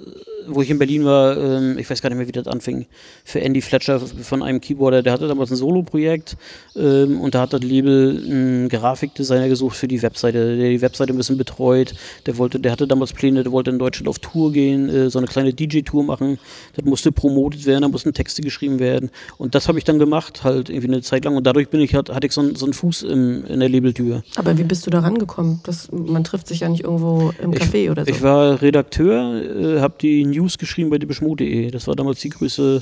wo ich in Berlin war, ähm, ich weiß gar nicht mehr, wie das anfing, für Andy Fletcher von einem Keyboarder, der hatte damals ein Solo-Projekt ähm, und da hat das Label einen Grafikdesigner gesucht für die Webseite, der die Webseite ein bisschen betreut, der wollte, der hatte damals Pläne, der wollte in Deutschland auf Tour gehen, äh, so eine kleine D J-Tour machen, das musste promotet werden, da mussten Texte geschrieben werden und das habe ich dann gemacht, halt irgendwie eine Zeit lang und dadurch bin ich, halt, hatte ich so, so einen Fuß im, in der Labeltür. Aber wie bist du da rangekommen? Das, man trifft sich ja nicht irgendwo im Café ich, oder so. Ich war Redakteur, äh, habe die News geschrieben bei depeche mode punkt de. Das war damals die größte,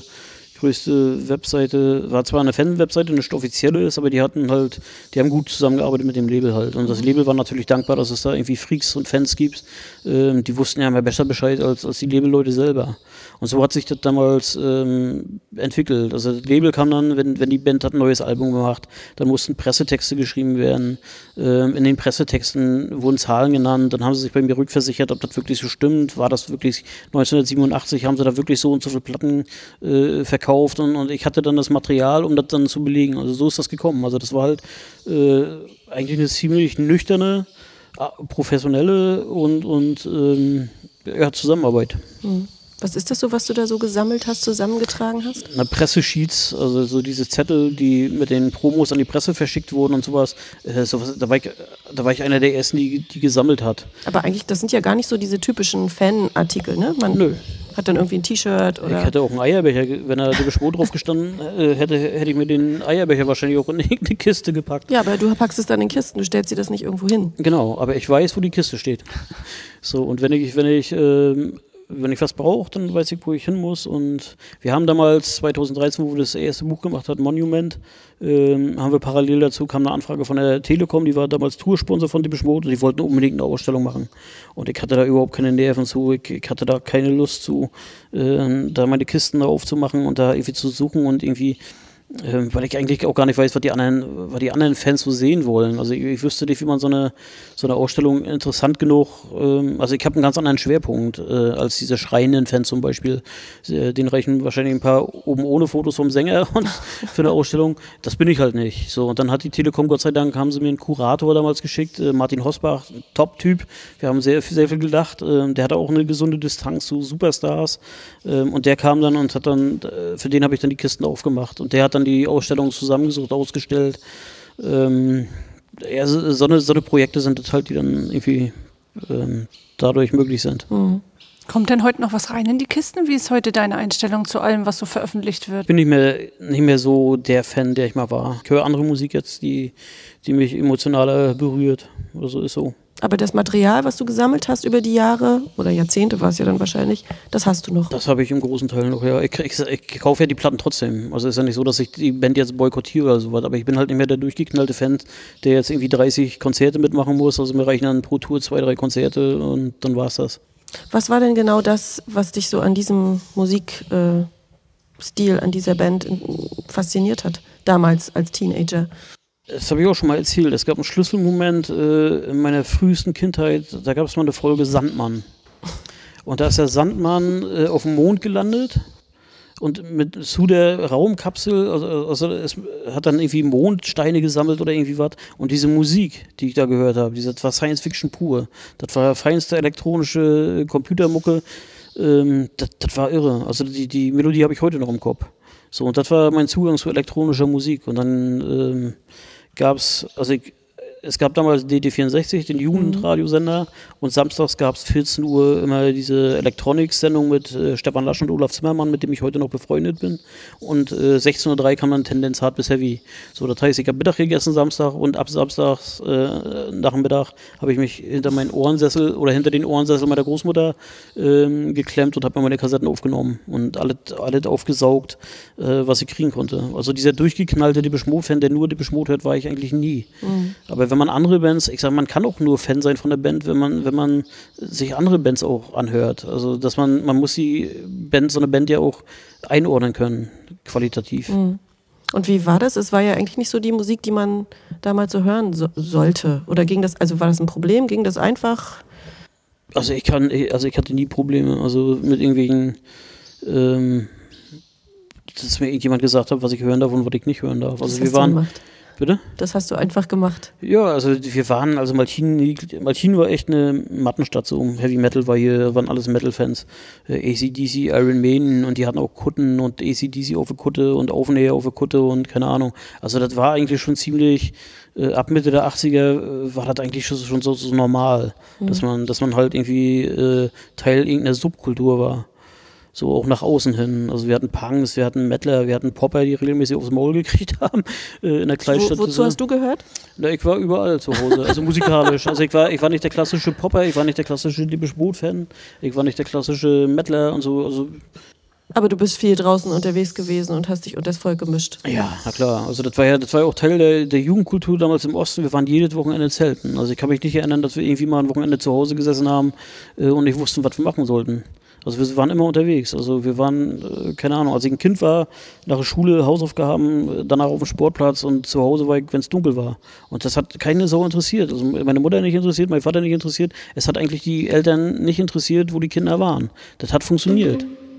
größte Webseite. War zwar eine Fan-Webseite, nicht offizielle ist, aber die hatten halt, die haben gut zusammengearbeitet mit dem Label halt. Und das Label war natürlich dankbar, dass es da irgendwie Freaks und Fans gibt. Ähm, die wussten ja mehr besser Bescheid als, als die Labelleute selber. Und so hat sich das damals ähm, entwickelt. Also das Label kam dann, wenn, wenn die Band hat ein neues Album gemacht, dann mussten Pressetexte geschrieben werden. Ähm, in den Pressetexten wurden Zahlen genannt. Dann haben sie sich bei mir rückversichert, ob das wirklich so stimmt. War das wirklich neunzehnhundertsiebenundachtzig, haben sie da wirklich so und so viele Platten äh, verkauft. Und, und ich hatte dann das Material, um das dann zu belegen. Also so ist das gekommen. Also das war halt äh, eigentlich eine ziemlich nüchterne, professionelle und, und ähm, ja, Zusammenarbeit. Mhm. Was ist das so, was du da so gesammelt hast, zusammengetragen hast? Na, Pressesheets, also so diese Zettel, die mit den Promos an die Presse verschickt wurden und sowas. Äh, sowas da, war ich, da war ich einer der ersten, die, die gesammelt hat. Aber eigentlich, das sind ja gar nicht so diese typischen Fanartikel, ne? Man Nö. hat dann irgendwie ein T-Shirt oder... Ich hätte auch einen Eierbecher, wenn da der Schmor drauf gestanden äh, hätte, hätte ich mir den Eierbecher wahrscheinlich auch in eine Kiste gepackt. Ja, aber du packst es dann in Kisten, du stellst sie das nicht irgendwo hin. Genau, aber ich weiß, wo die Kiste steht. So, und wenn ich, wenn ich, ähm, wenn ich was brauche, dann weiß ich, wo ich hin muss. Und wir haben damals, zweitausenddreizehn, wo wir das erste Buch gemacht hatten, Monument, ähm, haben wir parallel dazu, kam eine Anfrage von der Telekom, die war damals Toursponsor von Depeche Mode und die wollten unbedingt eine Ausstellung machen. Und ich hatte da überhaupt keine Nerven zu, ich, ich hatte da keine Lust zu, äh, da meine Kisten da aufzumachen und da irgendwie zu suchen und irgendwie, äh, weil ich eigentlich auch gar nicht weiß, was die anderen, was die anderen Fans so sehen wollen. Also ich, ich wüsste nicht, wie man so eine, so eine Ausstellung interessant genug, ähm, also ich habe einen ganz anderen Schwerpunkt äh, als diese schreienden Fans zum Beispiel. Äh, denen reichen wahrscheinlich ein paar oben ohne Fotos vom Sänger und für eine Ausstellung. Das bin ich halt nicht. So, und dann hat die Telekom, Gott sei Dank, haben sie mir einen Kurator damals geschickt, äh, Martin Hosbach, Top-Typ. Wir haben sehr, sehr viel gedacht. Äh, der hatte auch eine gesunde Distanz zu Superstars. Äh, und der kam dann und hat dann, äh, für den habe ich dann die Kisten aufgemacht. Und der hat dann die Ausstellung zusammengesucht, ausgestellt. Ähm, ja, so, so, eine, so eine Projekte sind das halt, die dann irgendwie ähm, dadurch möglich sind. Mhm. Kommt denn heute noch was rein in die Kisten? Wie ist heute deine Einstellung zu allem, was so veröffentlicht wird? Ich bin nicht mehr, nicht mehr so der Fan, der ich mal war. Ich höre andere Musik jetzt, die, die mich emotionaler berührt. Oder so ist so. Aber das Material, was du gesammelt hast über die Jahre, oder Jahrzehnte war es ja dann wahrscheinlich, das hast du noch. Das habe ich im großen Teil noch, ja. Ich, ich, ich kaufe ja die Platten trotzdem. Also ist ja nicht so, dass ich die Band jetzt boykottiere oder sowas, aber ich bin halt nicht mehr der durchgeknallte Fan, der jetzt irgendwie dreißig Konzerte mitmachen muss. Also mir reichen dann pro Tour zwei, drei Konzerte und dann war's das. Was war denn genau das, was dich so an diesem Musikstil, äh, an dieser Band in, fasziniert hat, damals als Teenager? Das habe ich auch schon mal erzählt. Es gab einen Schlüsselmoment äh, in meiner frühesten Kindheit, da gab es mal eine Folge Sandmann. Und da ist der Sandmann äh, auf dem Mond gelandet und mit zu der Raumkapsel, also, also es hat dann irgendwie Mondsteine gesammelt oder irgendwie was. Und diese Musik, die ich da gehört habe, das war Science Fiction pur. Das war feinste elektronische Computermucke. Ähm, das, das war irre. Also die, die Melodie habe ich heute noch im Kopf. So, und das war mein Zugang zu elektronischer Musik. Und dann ähm, gab es, also ich, es gab damals D D vierundsechzig, den Jugendradiosender, und samstags gab es vierzehn Uhr immer diese Electronics-Sendung mit äh, Stefan Lasch und Olaf Zimmermann, mit dem ich heute noch befreundet bin. Und äh, sechzehn Uhr drei kam dann Tendenz Hard bis Heavy. So, das heißt, ich habe Mittag gegessen Samstag und ab Samstags äh, nach dem Mittag habe ich mich hinter meinen Ohrensessel oder hinter den Ohrensessel meiner Großmutter äh, geklemmt und habe mir meine Kassetten aufgenommen und alles, alles aufgesaugt, äh, was ich kriegen konnte. Also dieser durchgeknallte Depeche Mode-Fan, der nur Depeche Mode hört, war ich eigentlich nie. Mhm. Aber wenn man andere Bands, ich sage, man kann auch nur Fan sein von der Band, wenn man, wenn man sich andere Bands auch anhört. Also, dass man, man muss die Band, so eine Band ja auch einordnen können, qualitativ. Mhm. Und wie war das? Es war ja eigentlich nicht so die Musik, die man damals so hören so, sollte. Oder ging das, also war das ein Problem? Ging das einfach? Also ich kann, also ich hatte nie Probleme, also mit irgendwelchen, ähm, dass mir irgendjemand gesagt hat, was ich hören darf und was ich nicht hören darf. Also das wir hast waren. du gemacht. Bitte? Das hast du einfach gemacht. Ja, also wir waren, also Malchin, Malchin war echt eine Mattenstadt, so Heavy Metal war hier, waren alles Metal-Fans. Äh, A C D C, Iron Maiden, und die hatten auch Kutten und A C D C auf der Kutte und Aufnäher auf der Kutte und keine Ahnung. Also das war eigentlich schon ziemlich, äh, ab Mitte der achtziger äh, war das eigentlich schon, schon so, so normal, mhm. dass man, dass man halt irgendwie äh, Teil irgendeiner Subkultur war. So auch nach außen hin. Also wir hatten Punks, wir hatten Mettler, wir hatten Popper, die regelmäßig aufs Maul gekriegt haben äh, in der Kleinstadt. Wo, wozu hast du gehört? Na, ich war überall zu Hause, also musikalisch. Also ich war, ich war nicht der klassische Popper, ich war nicht der klassische Depeche Mode-Fan, ich war nicht der klassische Mettler und so. Also aber du bist viel draußen unterwegs gewesen und hast dich unter das Volk gemischt. Ja, na klar. Also das war ja, das war ja auch Teil der, der Jugendkultur damals im Osten. Wir waren jedes Wochenende zelten. Also ich kann mich nicht erinnern, dass wir irgendwie mal ein Wochenende zu Hause gesessen haben äh, und nicht wussten, was wir machen sollten. Also wir waren immer unterwegs. Also wir waren, äh, keine Ahnung, als ich ein Kind war, nach der Schule Hausaufgaben, danach auf dem Sportplatz und zu Hause war ich, wenn es dunkel war. Und das hat keine Sau interessiert. Also meine Mutter nicht interessiert, mein Vater nicht interessiert. Es hat eigentlich die Eltern nicht interessiert, wo die Kinder waren. Das hat funktioniert.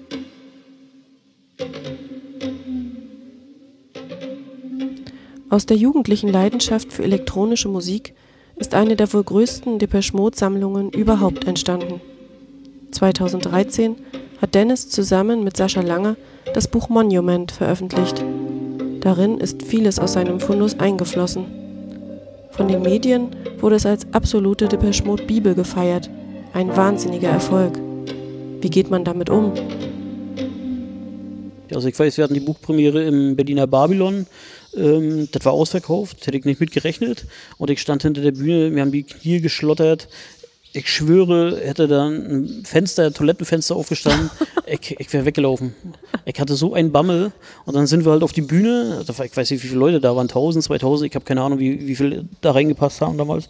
Aus der jugendlichen Leidenschaft für elektronische Musik ist eine der wohl größten Depeche Mode-Sammlungen überhaupt entstanden. zweitausenddreizehn hat Dennis zusammen mit Sascha Lange das Buch Monument veröffentlicht. Darin ist vieles aus seinem Fundus eingeflossen. Von den Medien wurde es als absolute Depeche Mode Bibel gefeiert. Ein wahnsinniger Erfolg. Wie geht man damit um? Also ich weiß, wir hatten die Buchpremiere im Berliner Babylon. Ähm, das war ausverkauft, hätte ich nicht mit gerechnet. Und ich stand hinter der Bühne, mir haben die Knie geschlottert. Ich schwöre, hätte da ein Fenster, Toilettenfenster aufgestanden, ich, ich wäre weggelaufen. Ich hatte so einen Bammel. Und dann sind wir halt auf die Bühne. Ich weiß nicht, wie viele Leute da waren, tausend, zweitausend. Ich habe keine Ahnung, wie, wie viele da reingepasst haben damals.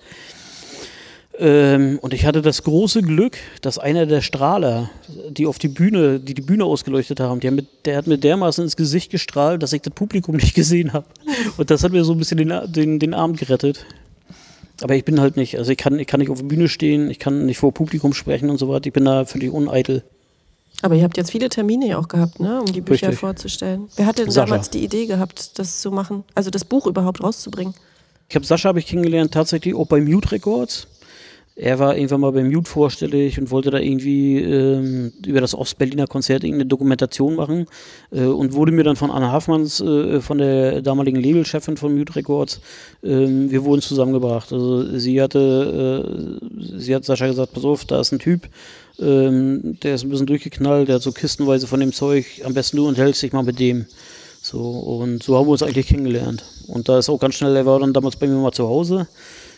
Ähm, und ich hatte das große Glück, dass einer der Strahler, die auf die Bühne, die die Bühne ausgeleuchtet haben, die haben mit, der hat mir dermaßen ins Gesicht gestrahlt, dass ich das Publikum nicht gesehen habe. Und das hat mir so ein bisschen den, den, den Abend gerettet. Aber ich bin halt nicht, also ich kann, ich kann nicht auf der Bühne stehen, ich kann nicht vor Publikum sprechen und so weiter. Ich bin da völlig uneitel. Aber ihr habt jetzt viele Termine ja auch gehabt, ne, um die Bücher Richtig. vorzustellen. Wer hat denn Sascha. damals die Idee gehabt, das zu machen, also das Buch überhaupt rauszubringen? Ich habe Sascha habe ich kennengelernt, tatsächlich auch bei Mute Records. Er war irgendwann mal bei Mute vorstellig und wollte da irgendwie ähm, über das Ostberliner Konzert irgendeine Dokumentation machen äh, und wurde mir dann von Anna Haffmanns, äh, von der damaligen Labelchefin von Mute Records, ähm, wir wurden zusammengebracht. Also sie hatte, äh, sie hat Sascha gesagt, pass auf, da ist ein Typ, ähm, der ist ein bisschen durchgeknallt, der hat so kistenweise von dem Zeug, am besten du unterhältst dich mal mit dem. So, und so haben wir uns eigentlich kennengelernt. Und da ist auch ganz schnell, er war dann damals bei mir mal zu Hause,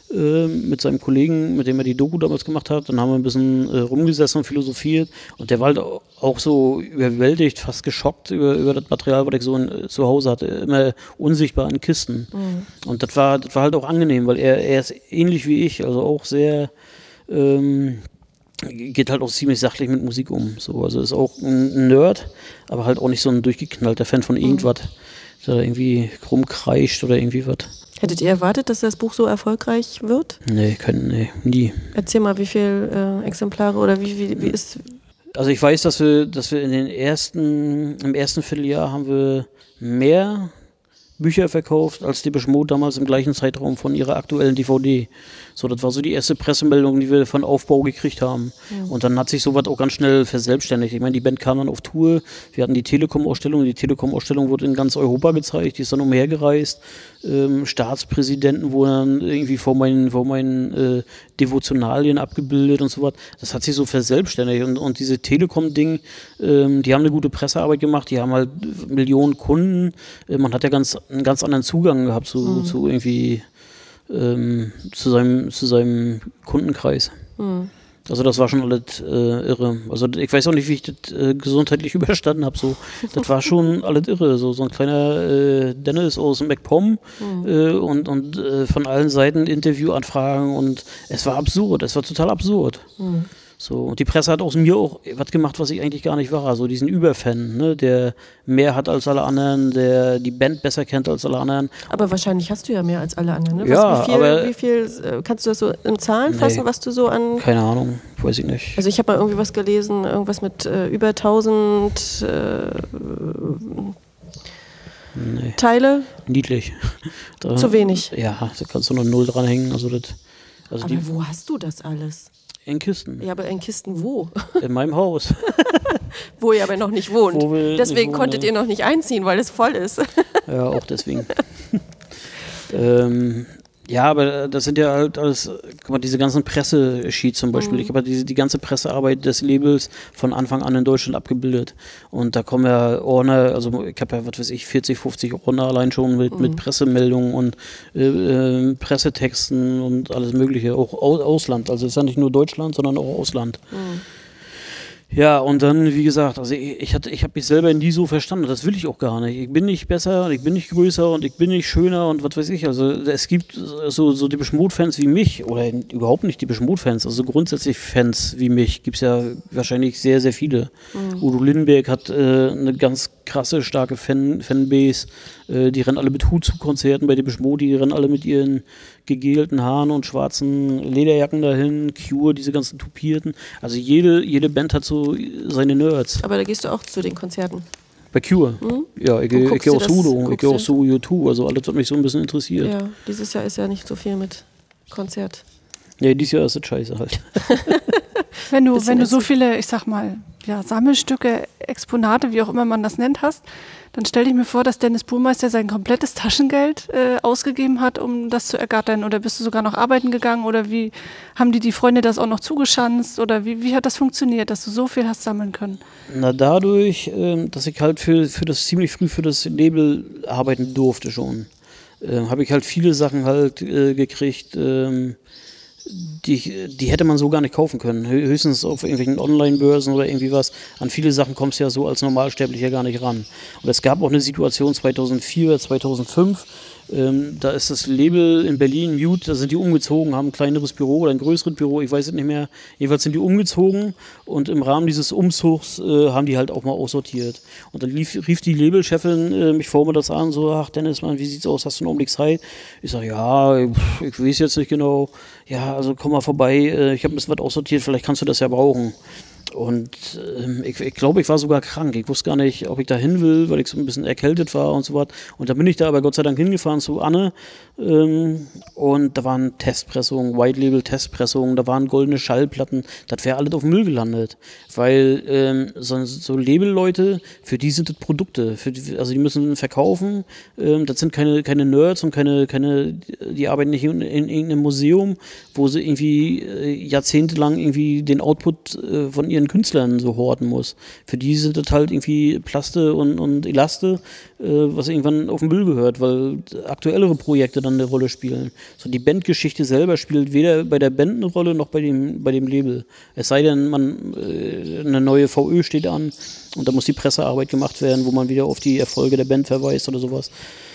mit seinem Kollegen, mit dem er die Doku damals gemacht hat. Dann haben wir ein bisschen äh, rumgesessen und philosophiert. Und der war halt auch so überwältigt, fast geschockt über, über das Material, was ich so in, zu Hause hatte. Immer unsichtbar in Kisten. Mhm. Und das war, das war halt auch angenehm, weil er, er ist ähnlich wie ich, also auch sehr, ähm, geht halt auch ziemlich sachlich mit Musik um. So, also ist auch ein Nerd, aber halt auch nicht so ein durchgeknallter Fan von irgendwas, mhm. der irgendwie rumkreischt oder irgendwie was. Hättet ihr erwartet, dass das Buch so erfolgreich wird? Nee, können, nee, nie. Erzähl mal, wie viele äh, Exemplare oder wie, wie, wie ist... Also ich weiß, dass wir, dass wir in den ersten, im ersten Vierteljahr haben wir mehr Bücher verkauft als Depeche Mode damals im gleichen Zeitraum von ihrer aktuellen D V D. So, das war so die erste Pressemeldung, die wir von Aufbau gekriegt haben. Mhm. Und dann hat sich sowas auch ganz schnell verselbstständigt. Ich meine, die Band kam dann auf Tour, wir hatten die Telekom-Ausstellung, die Telekom-Ausstellung wurde in ganz Europa gezeigt, die ist dann umhergereist. Ähm, Staatspräsidenten wurden dann irgendwie vor meinen, vor meinen äh, Devotionalien abgebildet und so was. Das hat sich so verselbstständigt. Und, und diese Telekom-Ding, ähm, die haben eine gute Pressearbeit gemacht, die haben halt Millionen Kunden. Äh, man hat ja ganz, einen ganz anderen Zugang gehabt zu, mhm. zu irgendwie ähm, zu seinem, zu seinem Kundenkreis. Mhm. Also das war schon alles äh, irre. Also ich weiß auch nicht, wie ich das äh, gesundheitlich überstanden habe. So, das war schon alles irre. So, so ein kleiner äh, Dennis aus MacPom mhm. äh, und, und äh, von allen Seiten Interviewanfragen und es war absurd. Es war total absurd. Mhm. So, und die Presse hat aus mir auch was gemacht, was ich eigentlich gar nicht war. So diesen Überfan, ne, der mehr hat als alle anderen, der die Band besser kennt als alle anderen. Aber wahrscheinlich hast du ja mehr als alle anderen, ne? Was, ja, wie viel, aber wie viel, kannst du das so in Zahlen nee, fassen, was du so an... Keine Ahnung, weiß ich nicht. Also ich habe mal irgendwie was gelesen, irgendwas mit äh, über tausend äh, nee. Teile. Niedlich. Da, zu wenig. Ja, da kannst du noch Null dranhängen. Also das, also aber die, wo hast du das alles? In Kisten. Ja, aber in Kisten wo? In meinem Haus. Wo ihr aber noch nicht wohnt. Wo wir deswegen nicht konntet wohnen. ihr noch nicht einziehen, weil es voll ist. Ja, auch deswegen. ähm, ja, aber das sind ja halt alles, guck mal, diese ganzen Presse-Sheets zum Beispiel. Mhm. Ich habe diese die ganze Pressearbeit des Labels von Anfang an in Deutschland abgebildet. Und da kommen ja Ordner, also ich habe ja, was weiß ich, vierzig, fünfzig Ordner allein schon mit, mhm. mit Pressemeldungen und äh, äh, Pressetexten und alles Mögliche. Auch Au- Ausland. Also es ist ja nicht nur Deutschland, sondern auch Ausland. Mhm. Ja, und dann, wie gesagt, also ich, ich, hatte, ich habe mich selber nie so verstanden. Das will ich auch gar nicht. Ich bin nicht besser und ich bin nicht größer und ich bin nicht schöner und was weiß ich. Also es gibt so, so Depeche Mode-Fans wie mich oder überhaupt nicht Depeche Mode-Fans, also grundsätzlich Fans wie mich gibt es ja wahrscheinlich sehr, sehr viele. Mhm. Udo Lindenberg hat äh, eine ganz krasse, starke Fan, Fanbase. Äh, die rennen alle mit Hut zu Konzerten bei Depeche Mode, die rennen alle mit ihren gegelten Haaren und schwarzen Lederjacken dahin, Cure, diese ganzen Tupierten. Also jede, jede Band hat so seine Nerds. Aber da gehst du auch zu den Konzerten? Bei Cure? Mhm. Ja, ich, ich gehe auch Sudo, ich gehe auch zu U zwei, also alles, was mich so ein bisschen interessiert. Ja, dieses Jahr ist ja nicht so viel mit Konzert. Ja, dieses Jahr ist das scheiße halt. Wenn du, Bisschen wenn du so ätzend. viele, ich sag mal, ja, Sammelstücke, Exponate, wie auch immer man das nennt, hast, dann stelle ich mir vor, dass Dennis Burmeister sein komplettes Taschengeld äh, ausgegeben hat, um das zu ergattern. Oder bist du sogar noch arbeiten gegangen? Oder wie haben die die Freunde das auch noch zugeschanzt? Oder wie, wie hat das funktioniert, dass du so viel hast sammeln können? Na, dadurch, ähm, dass ich halt für, für das ziemlich früh für das Label arbeiten durfte schon, äh, habe ich halt viele Sachen halt äh, gekriegt, ähm, die, die hätte man so gar nicht kaufen können. Hö- Höchstens auf irgendwelchen Online-Börsen oder irgendwie was. An viele Sachen kommst du ja so als Normalsterblicher gar nicht ran. Und es gab auch eine Situation zweitausendvier, zweitausendfünf, ähm, da ist das Label in Berlin, Mute, da sind die umgezogen, haben ein kleineres Büro oder ein größeres Büro, ich weiß es nicht mehr. Jedenfalls sind die umgezogen und im Rahmen dieses Umzugs äh, haben die halt auch mal aussortiert. Und dann lief, rief die Labelchefin äh, mich vor mir das an, so, ach Dennis, Mann, wie sieht's aus, hast du einen Augenblick Zeit? Ich sage, ja, ich, ich weiß jetzt nicht genau. Ja, also komm mal vorbei, äh, ich habe ein bisschen was aussortiert, vielleicht kannst du das ja brauchen. Und ähm, ich, ich glaube, ich war sogar krank. Ich wusste gar nicht, ob ich da hin will, weil ich so ein bisschen erkältet war und so was. Und da bin ich da aber Gott sei Dank hingefahren zu Anne. Ähm, und da waren Testpressungen, White-Label-Testpressungen, da waren goldene Schallplatten. Das wäre alles auf den Müll gelandet. Weil ähm, so, so Label-Leute, für die sind das Produkte. Für die, also die müssen verkaufen. Ähm, das sind keine, keine Nerds und keine, keine, die arbeiten nicht in, in irgendeinem Museum, wo sie irgendwie äh, jahrzehntelang irgendwie den Output äh, von ihren Künstlern so horten muss. Für die sind das halt irgendwie Plaste und, und Elaste, äh, was irgendwann auf den Müll gehört, weil aktuellere Projekte dann eine Rolle spielen. So die Bandgeschichte selber spielt weder bei der Band eine Rolle noch bei dem, bei dem Label. Es sei denn, man äh, eine neue V Ö steht an und da muss die Pressearbeit gemacht werden, wo man wieder auf die Erfolge der Band verweist oder sowas.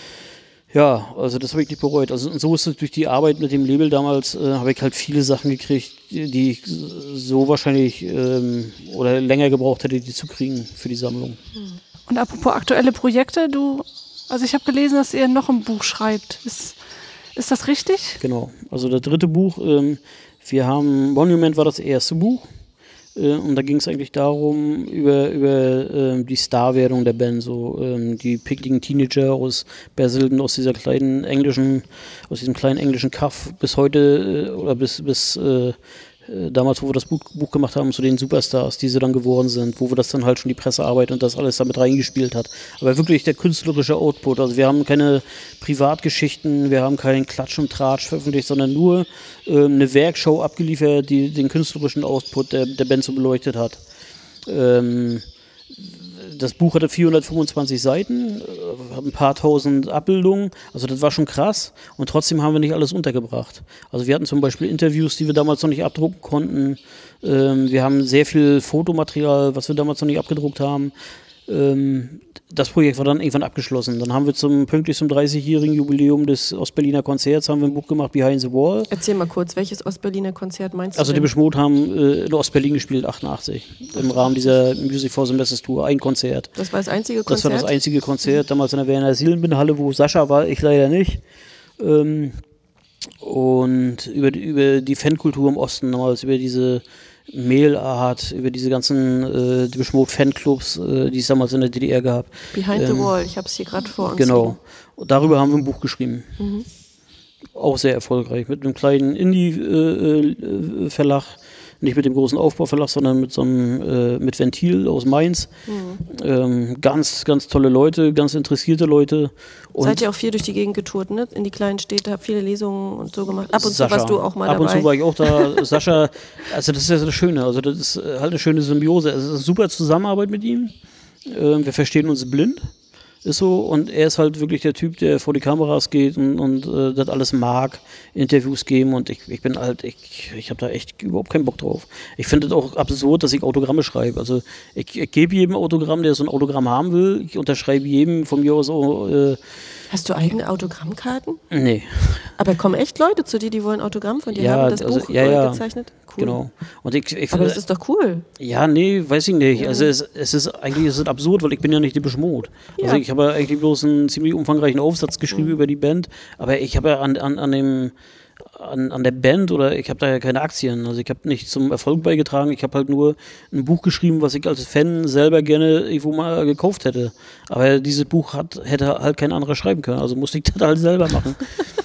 Ja, also das habe ich nicht bereut. Also und so ist es durch die Arbeit mit dem Label damals, äh, habe ich halt viele Sachen gekriegt, die, die ich so wahrscheinlich ähm, oder länger gebraucht hätte, die zu kriegen für die Sammlung. Und apropos aktuelle Projekte, du, also ich habe gelesen, dass ihr noch ein Buch schreibt. Ist, ist das richtig? Genau. Also das dritte Buch, ähm, wir haben, Monument war das erste Buch. Äh, und da ging es eigentlich darum, über, über ähm, die Starwerdung der Band, so ähm, die pickligen Teenager aus Basildon, aus dieser kleinen englischen, aus diesem kleinen englischen Kaff bis heute, äh, oder bis, bis äh, äh, damals, wo wir das Buch, Buch gemacht haben, zu den Superstars, die sie dann geworden sind, wo wir das dann halt schon die Pressearbeit und das alles damit reingespielt hat. Aber wirklich der künstlerische Output, also wir haben keine Privatgeschichten, wir haben keinen Klatsch und Tratsch veröffentlicht, sondern nur äh, eine Werkshow abgeliefert, die den künstlerischen Output der, der Band so beleuchtet hat. Ähm, das Buch hatte vierhundertfünfundzwanzig Seiten, äh, ein paar tausend Abbildungen, also das war schon krass und trotzdem haben wir nicht alles untergebracht. Also wir hatten zum Beispiel Interviews, die wir damals noch nicht abdrucken konnten. Ähm, wir haben sehr viel Fotomaterial, was wir damals noch nicht abgedruckt haben. Ähm, das Projekt war dann irgendwann abgeschlossen. Dann haben wir zum pünktlich zum dreißigjährigen Jubiläum des Ostberliner Konzerts haben wir ein Buch gemacht, Behind the Wall. Erzähl mal kurz, welches Ostberliner Konzert meinst Also du die denn? Beschmut haben äh, in Ostberlin gespielt, achtundachtzig, im Rahmen dieser Music for the Masses Tour, ein Konzert. Das war das einzige Das Konzert? war das einzige Konzert, damals in der Werner Sielenbinderhalle, wo Sascha war, ich leider nicht. Ähm, und über, die- über die Fankultur im Osten damals, über diese Mailart, über diese ganzen äh, die Beschmut Fanclubs, äh, die es damals in der D D R gab. Behind the Ähm, Wall, ich habe es hier gerade vor uns. Genau. Und darüber haben wir ein Buch geschrieben. Mhm. Auch sehr erfolgreich. Mit einem kleinen Indie-Verlag. Nicht mit dem großen Aufbauverlag, sondern mit so einem äh, mit Ventil aus Mainz. Mhm. Ähm, ganz, ganz tolle Leute, ganz interessierte Leute. Und Seid ihr auch viel durch die Gegend getourt, ne? In die kleinen Städte, habt viele Lesungen und so gemacht. Ab und Sascha. zu warst du auch mal Ab dabei. und zu war ich auch da. Sascha, also das ist ja das Schöne. Also das ist halt eine schöne Symbiose. Es ist eine super Zusammenarbeit mit ihm. Ähm, wir verstehen uns blind. Ist so, und er ist halt wirklich der Typ, der vor die Kameras geht und, und äh, das alles mag, Interviews geben, und ich, ich bin halt, ich, ich habe da echt überhaupt keinen Bock drauf. Ich finde es auch absurd, dass ich Autogramme schreibe. Also ich, ich gebe jedem Autogramm, der so ein Autogramm haben will, ich unterschreibe jedem von mir aus auch, äh, Hast du eigene Autogrammkarten? nee, Aber kommen echt Leute zu dir, die wollen Autogramm von dir Ja, haben, das also, Buch ja, äh, ja. gezeichnet? Cool. genau. Und ich, ich Aber das ist doch cool. Ja, nee, weiß ich nicht. Also es, es ist eigentlich es ist absurd, weil ich bin ja nicht die Beschmut. Also Ja. ich habe ja eigentlich bloß einen ziemlich umfangreichen Aufsatz geschrieben über die Band, aber ich habe ja an, an, an dem an, an der Band oder ich habe da ja keine Aktien. Also ich habe nicht zum Erfolg beigetragen, ich habe halt nur ein Buch geschrieben, was ich als Fan selber gerne irgendwo mal gekauft hätte. Aber dieses Buch hat, hätte halt kein anderer schreiben können, also musste ich das halt selber machen.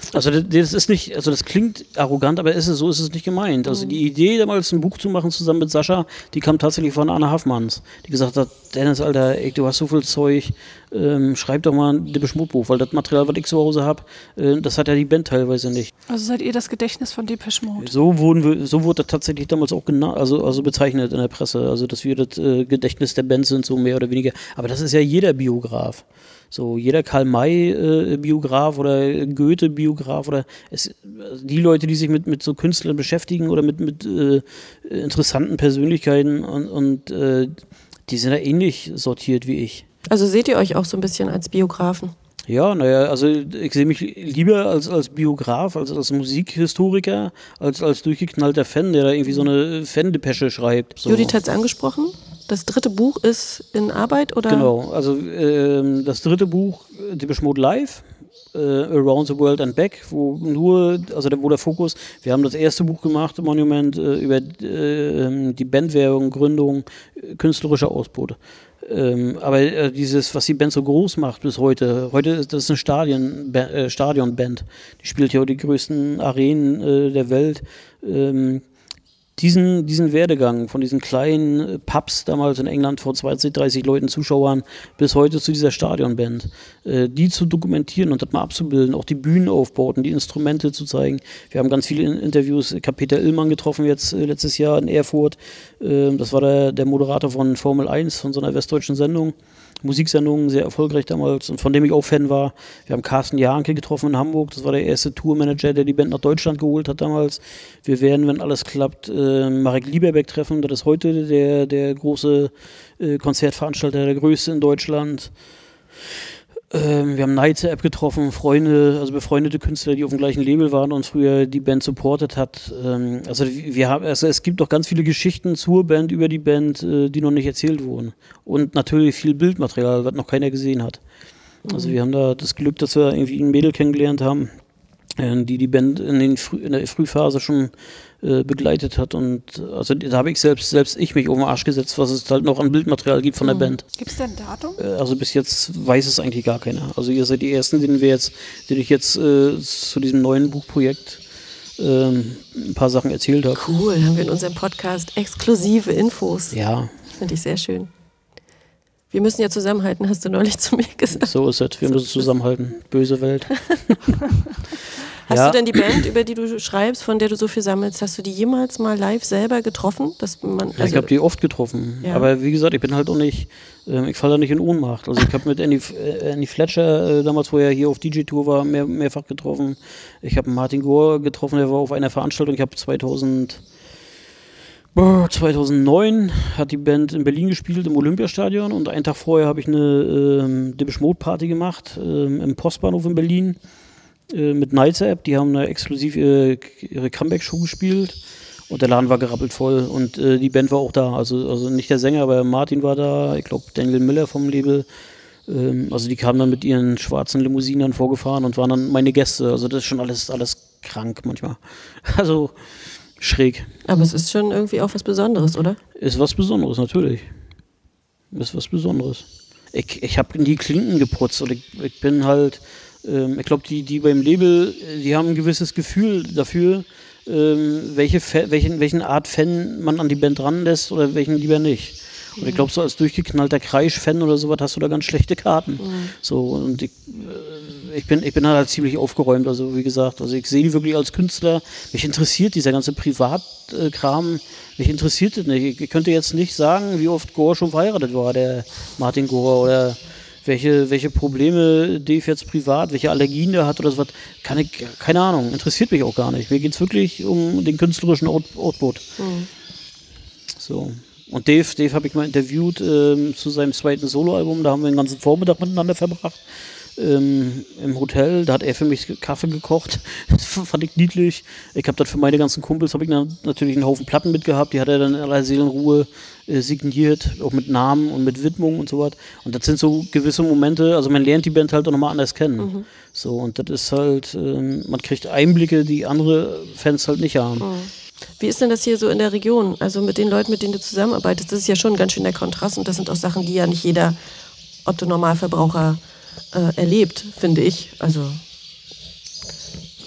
Also das, das ist nicht, also das klingt arrogant, aber ist es, so ist es nicht gemeint. Also die Idee, damals ein Buch zu machen zusammen mit Sascha, die kam tatsächlich von Anna Haffmanns, die gesagt hat, Dennis, Alter, ey, du hast so viel Zeug, ähm, schreib doch mal ein Depeche-Mode-Buch, weil das Material, was ich zu Hause habe, äh, das hat ja die Band teilweise nicht. Also seid ihr das Gedächtnis von Depeche Mode? So wurden wir, so wurde das tatsächlich damals auch gena- also, also bezeichnet in der Presse, also dass wir das äh, Gedächtnis der Band sind, so mehr oder weniger. Aber das ist ja jeder Biograf. So, jeder Karl-May-Biograf äh, oder Goethe-Biograf oder es, die Leute, die sich mit, mit so Künstlern beschäftigen oder mit, mit äh, interessanten Persönlichkeiten und, und äh, die sind ja ähnlich sortiert wie ich. Also seht ihr euch auch so ein bisschen als Biografen? Ja, naja, also ich sehe mich lieber als, als Biograf, als als Musikhistoriker, als als durchgeknallter Fan, der da irgendwie so eine Fan-Depesche schreibt. So. Judith hat es angesprochen. Das dritte Buch ist in Arbeit, oder? Genau, also ähm, das dritte Buch, Depeche Mode Live, äh, Around the World and Back, wo nur, also da, wo der Fokus, wir haben das erste Buch gemacht, Monument, äh, über äh, die Bandwerbung, Gründung, äh, künstlerischer Ausbot. Ähm, aber äh, dieses, was die Band so groß macht bis heute, heute ist das eine Stadion, äh, Stadionband, die spielt ja auch die größten Arenen äh, der Welt. Ähm, Diesen, diesen Werdegang von diesen kleinen Pubs damals in England vor zwanzig, dreißig Leuten, Zuschauern, bis heute zu dieser Stadionband, äh, die zu dokumentieren und das mal abzubilden, auch die Bühnenaufbauten, die Instrumente zu zeigen. Wir haben ganz viele Interviews, ich habe Peter Illmann getroffen jetzt äh, letztes Jahr in Erfurt, äh, das war der, der Moderator von Formel eins, von so einer westdeutschen Sendung. Musiksendung, sehr erfolgreich damals und von dem ich auch Fan war. Wir haben Carsten Jahnke getroffen in Hamburg, das war der erste Tourmanager, der die Band nach Deutschland geholt hat damals. Wir werden, wenn alles klappt, äh, Marek Lieberberg treffen, das ist heute der, der große äh, Konzertveranstalter, der größte in Deutschland. Ähm, wir haben Nightse-App getroffen, Freunde, also befreundete Künstler, die auf dem gleichen Label waren und früher die Band supportet hat. Ähm, also wir haben, also es gibt doch ganz viele Geschichten zur Band, über die Band, äh, die noch nicht erzählt wurden. Und natürlich viel Bildmaterial, was noch keiner gesehen hat. Also wir haben da das Glück, dass wir irgendwie ein Mädel kennengelernt haben, äh, die die Band in, den Früh, in der Frühphase schon äh, begleitet hat. Und also da habe ich selbst, selbst ich mich auf den Arsch gesetzt, was es halt noch an Bildmaterial gibt von der Band. Gibt es denn ein Datum? Äh, also bis jetzt weiß es eigentlich gar keiner. Also ihr seid die Ersten, denen wir jetzt, denen ich jetzt äh, zu diesem neuen Buchprojekt ähm, ein paar Sachen erzählt habe. Cool, haben wir in unserem Podcast exklusive Infos. Ja. Finde ich sehr schön. Wir müssen ja zusammenhalten, hast du neulich zu mir gesagt. So ist es, wir müssen zusammenhalten. Böse Welt. Hast ja. du denn die Band, über die du schreibst, von der du so viel sammelst, hast du die jemals mal live selber getroffen? Dass man, also ich habe die oft getroffen, ja. Aber wie gesagt, ich bin halt auch nicht, äh, ich falle da nicht in Ohnmacht. Also ich habe mit Andy, äh, Andy Fletcher, äh, damals wo er hier auf D J-Tour war, mehr, mehrfach getroffen. Ich habe Martin Gore getroffen, der war auf einer Veranstaltung, ich habe zweitausend zweitausendneun hat die Band in Berlin gespielt, im Olympiastadion, und einen Tag vorher habe ich eine ähm, Depeche Mode Party gemacht, ähm, im Postbahnhof in Berlin, äh, mit Nightse-App, die haben da exklusiv ihre, ihre Comeback-Show gespielt und der Laden war gerappelt voll und äh, die Band war auch da, also, also nicht der Sänger, aber Martin war da, ich glaube Daniel Miller vom Label, ähm, also die kamen dann mit ihren schwarzen Limousinen vorgefahren und waren dann meine Gäste, also das ist schon alles, alles krank manchmal, also schräg. Aber es ist schon irgendwie auch was Besonderes, oder? Ist was Besonderes, natürlich. Ist was Besonderes. Ich, ich habe in die Klinken geputzt und ich, ich bin halt, ähm, ich glaube, die, die beim Label, die haben ein gewisses Gefühl dafür, ähm, welche, welchen, welchen Art Fan man an die Band ranlässt oder welchen lieber nicht. Und ich glaube, so als durchgeknallter Kreisch-Fan oder sowas hast du da ganz schlechte Karten. Mhm. So, und ich, äh, ich bin, ich bin halt ziemlich aufgeräumt, also wie gesagt, also ich sehe die wirklich als Künstler. Mich interessiert dieser ganze Privatkram, mich interessiert das nicht. Ich, ich könnte jetzt nicht sagen, wie oft Gore schon verheiratet war, der Martin Gore, oder welche, welche Probleme Dave jetzt privat, welche Allergien der hat oder sowas. Kann ich, keine Ahnung, interessiert mich auch gar nicht. Mir geht es wirklich um den künstlerischen Out- Output. Mhm. So. Und Dave, Dave habe ich mal interviewt ähm, zu seinem zweiten Soloalbum, da haben wir den ganzen Vormittag miteinander verbracht ähm, im Hotel, da hat er für mich Kaffee gekocht, das fand ich niedlich. Ich habe dann für meine ganzen Kumpels, habe ich dann natürlich einen Haufen Platten mitgehabt, die hat er dann in aller Seelenruhe äh, signiert, auch mit Namen und mit Widmung und so was. Und das sind so gewisse Momente, also man lernt die Band halt auch nochmal anders kennen. Mhm. So, und das ist halt, ähm, man kriegt Einblicke, die andere Fans halt nicht haben. Mhm. Wie ist denn das hier so in der Region? Also mit den Leuten, mit denen du zusammenarbeitest, das ist ja schon ganz schön der Kontrast und das sind auch Sachen, die ja nicht jeder Otto-Normalverbraucher äh, erlebt, finde ich. Also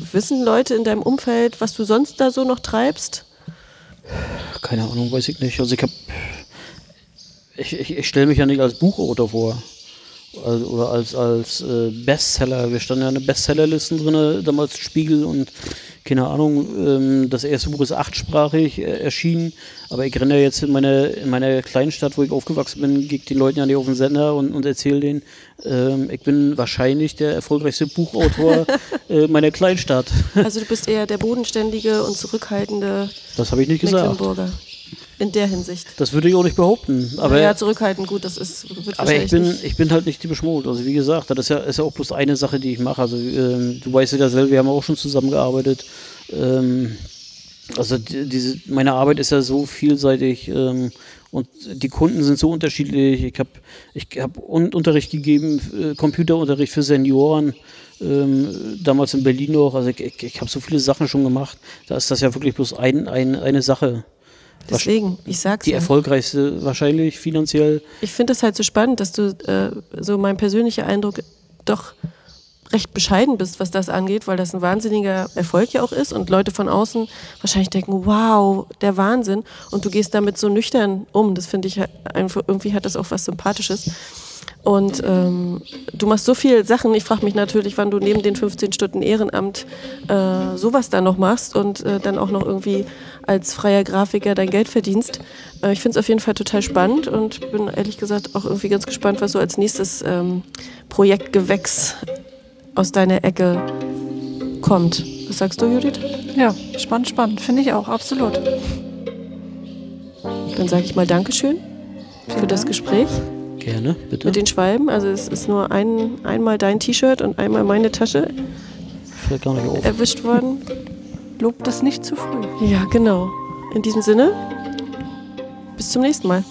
wissen Leute in deinem Umfeld, was du sonst da so noch treibst? Keine Ahnung, weiß ich nicht. Also ich habe, ich, ich, ich stelle mich ja nicht als Buchautor vor. Also, oder als, als äh, Bestseller. Wir standen ja in den Bestsellerlisten drin, damals Spiegel und keine Ahnung, ähm, das erste Buch ist achtsprachig äh, erschienen, aber ich renne ja jetzt in meiner in meiner kleinen Stadt, wo ich aufgewachsen bin, gehe den Leuten ja nicht auf den Sender und, und erzähle denen, ähm, ich bin wahrscheinlich der erfolgreichste Buchautor äh, meiner Kleinstadt. Also du bist eher der bodenständige und zurückhaltende Das habe ich nicht gesagt. Mecklenburger. In der Hinsicht. Das würde ich auch nicht behaupten. Aber, ja, zurückhaltend, gut, das ist wird aber ich bin, nicht. ich bin halt nicht die Beschmut. Also wie gesagt, das ist ja, ist ja auch bloß eine Sache, die ich mache. Also ähm, du weißt ja selber, wir haben auch schon zusammengearbeitet. Ähm, also die, diese, meine Arbeit ist ja so vielseitig ähm, und die Kunden sind so unterschiedlich. Ich habe ich hab Un- Unterricht gegeben, äh, Computerunterricht für Senioren. Ähm, damals in Berlin noch. Also ich, ich, ich habe so viele Sachen schon gemacht. Da ist das ja wirklich bloß ein, ein, eine Sache. Deswegen, ich sag's Die ja. erfolgreichste wahrscheinlich finanziell. Ich finde das halt so spannend, dass du, äh, so mein persönlicher Eindruck, doch recht bescheiden bist, was das angeht, weil das ein wahnsinniger Erfolg ja auch ist und Leute von außen wahrscheinlich denken, wow, der Wahnsinn. Und du gehst damit so nüchtern um. Das finde ich einfach, irgendwie hat das auch was Sympathisches. Und ähm, du machst so viele Sachen. Ich frage mich natürlich, wann du neben den fünfzehn Stunden Ehrenamt äh, sowas dann noch machst und äh, dann auch noch irgendwie als freier Grafiker dein Geld verdienst. Äh, ich finde es auf jeden Fall total spannend und bin ehrlich gesagt auch irgendwie ganz gespannt, was so als nächstes ähm, Projektgewächs aus deiner Ecke kommt. Was sagst du, Judith? Ja, spannend, spannend. Finde ich auch, absolut. Dann sage ich mal Dankeschön für das Gespräch. Gerne, bitte. Mit den Schwalben. Also es ist nur ein, einmal dein T-Shirt und einmal meine Tasche Fällt gar nicht auf. erwischt worden. Lob das nicht zu früh. Ja, genau. In diesem Sinne, bis zum nächsten Mal.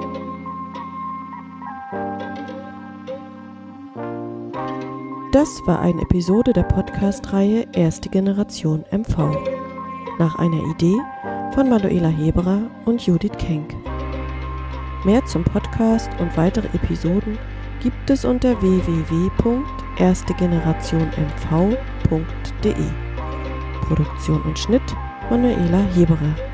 Das war eine Episode der Podcast-Reihe Erste Generation M V. Nach einer Idee von Manuela Heberer und Judith Kenk. Mehr zum Podcast und weitere Episoden gibt es unter w w w punkt erste generation m v punkt d e. Produktion und Schnitt Manuela Heberer.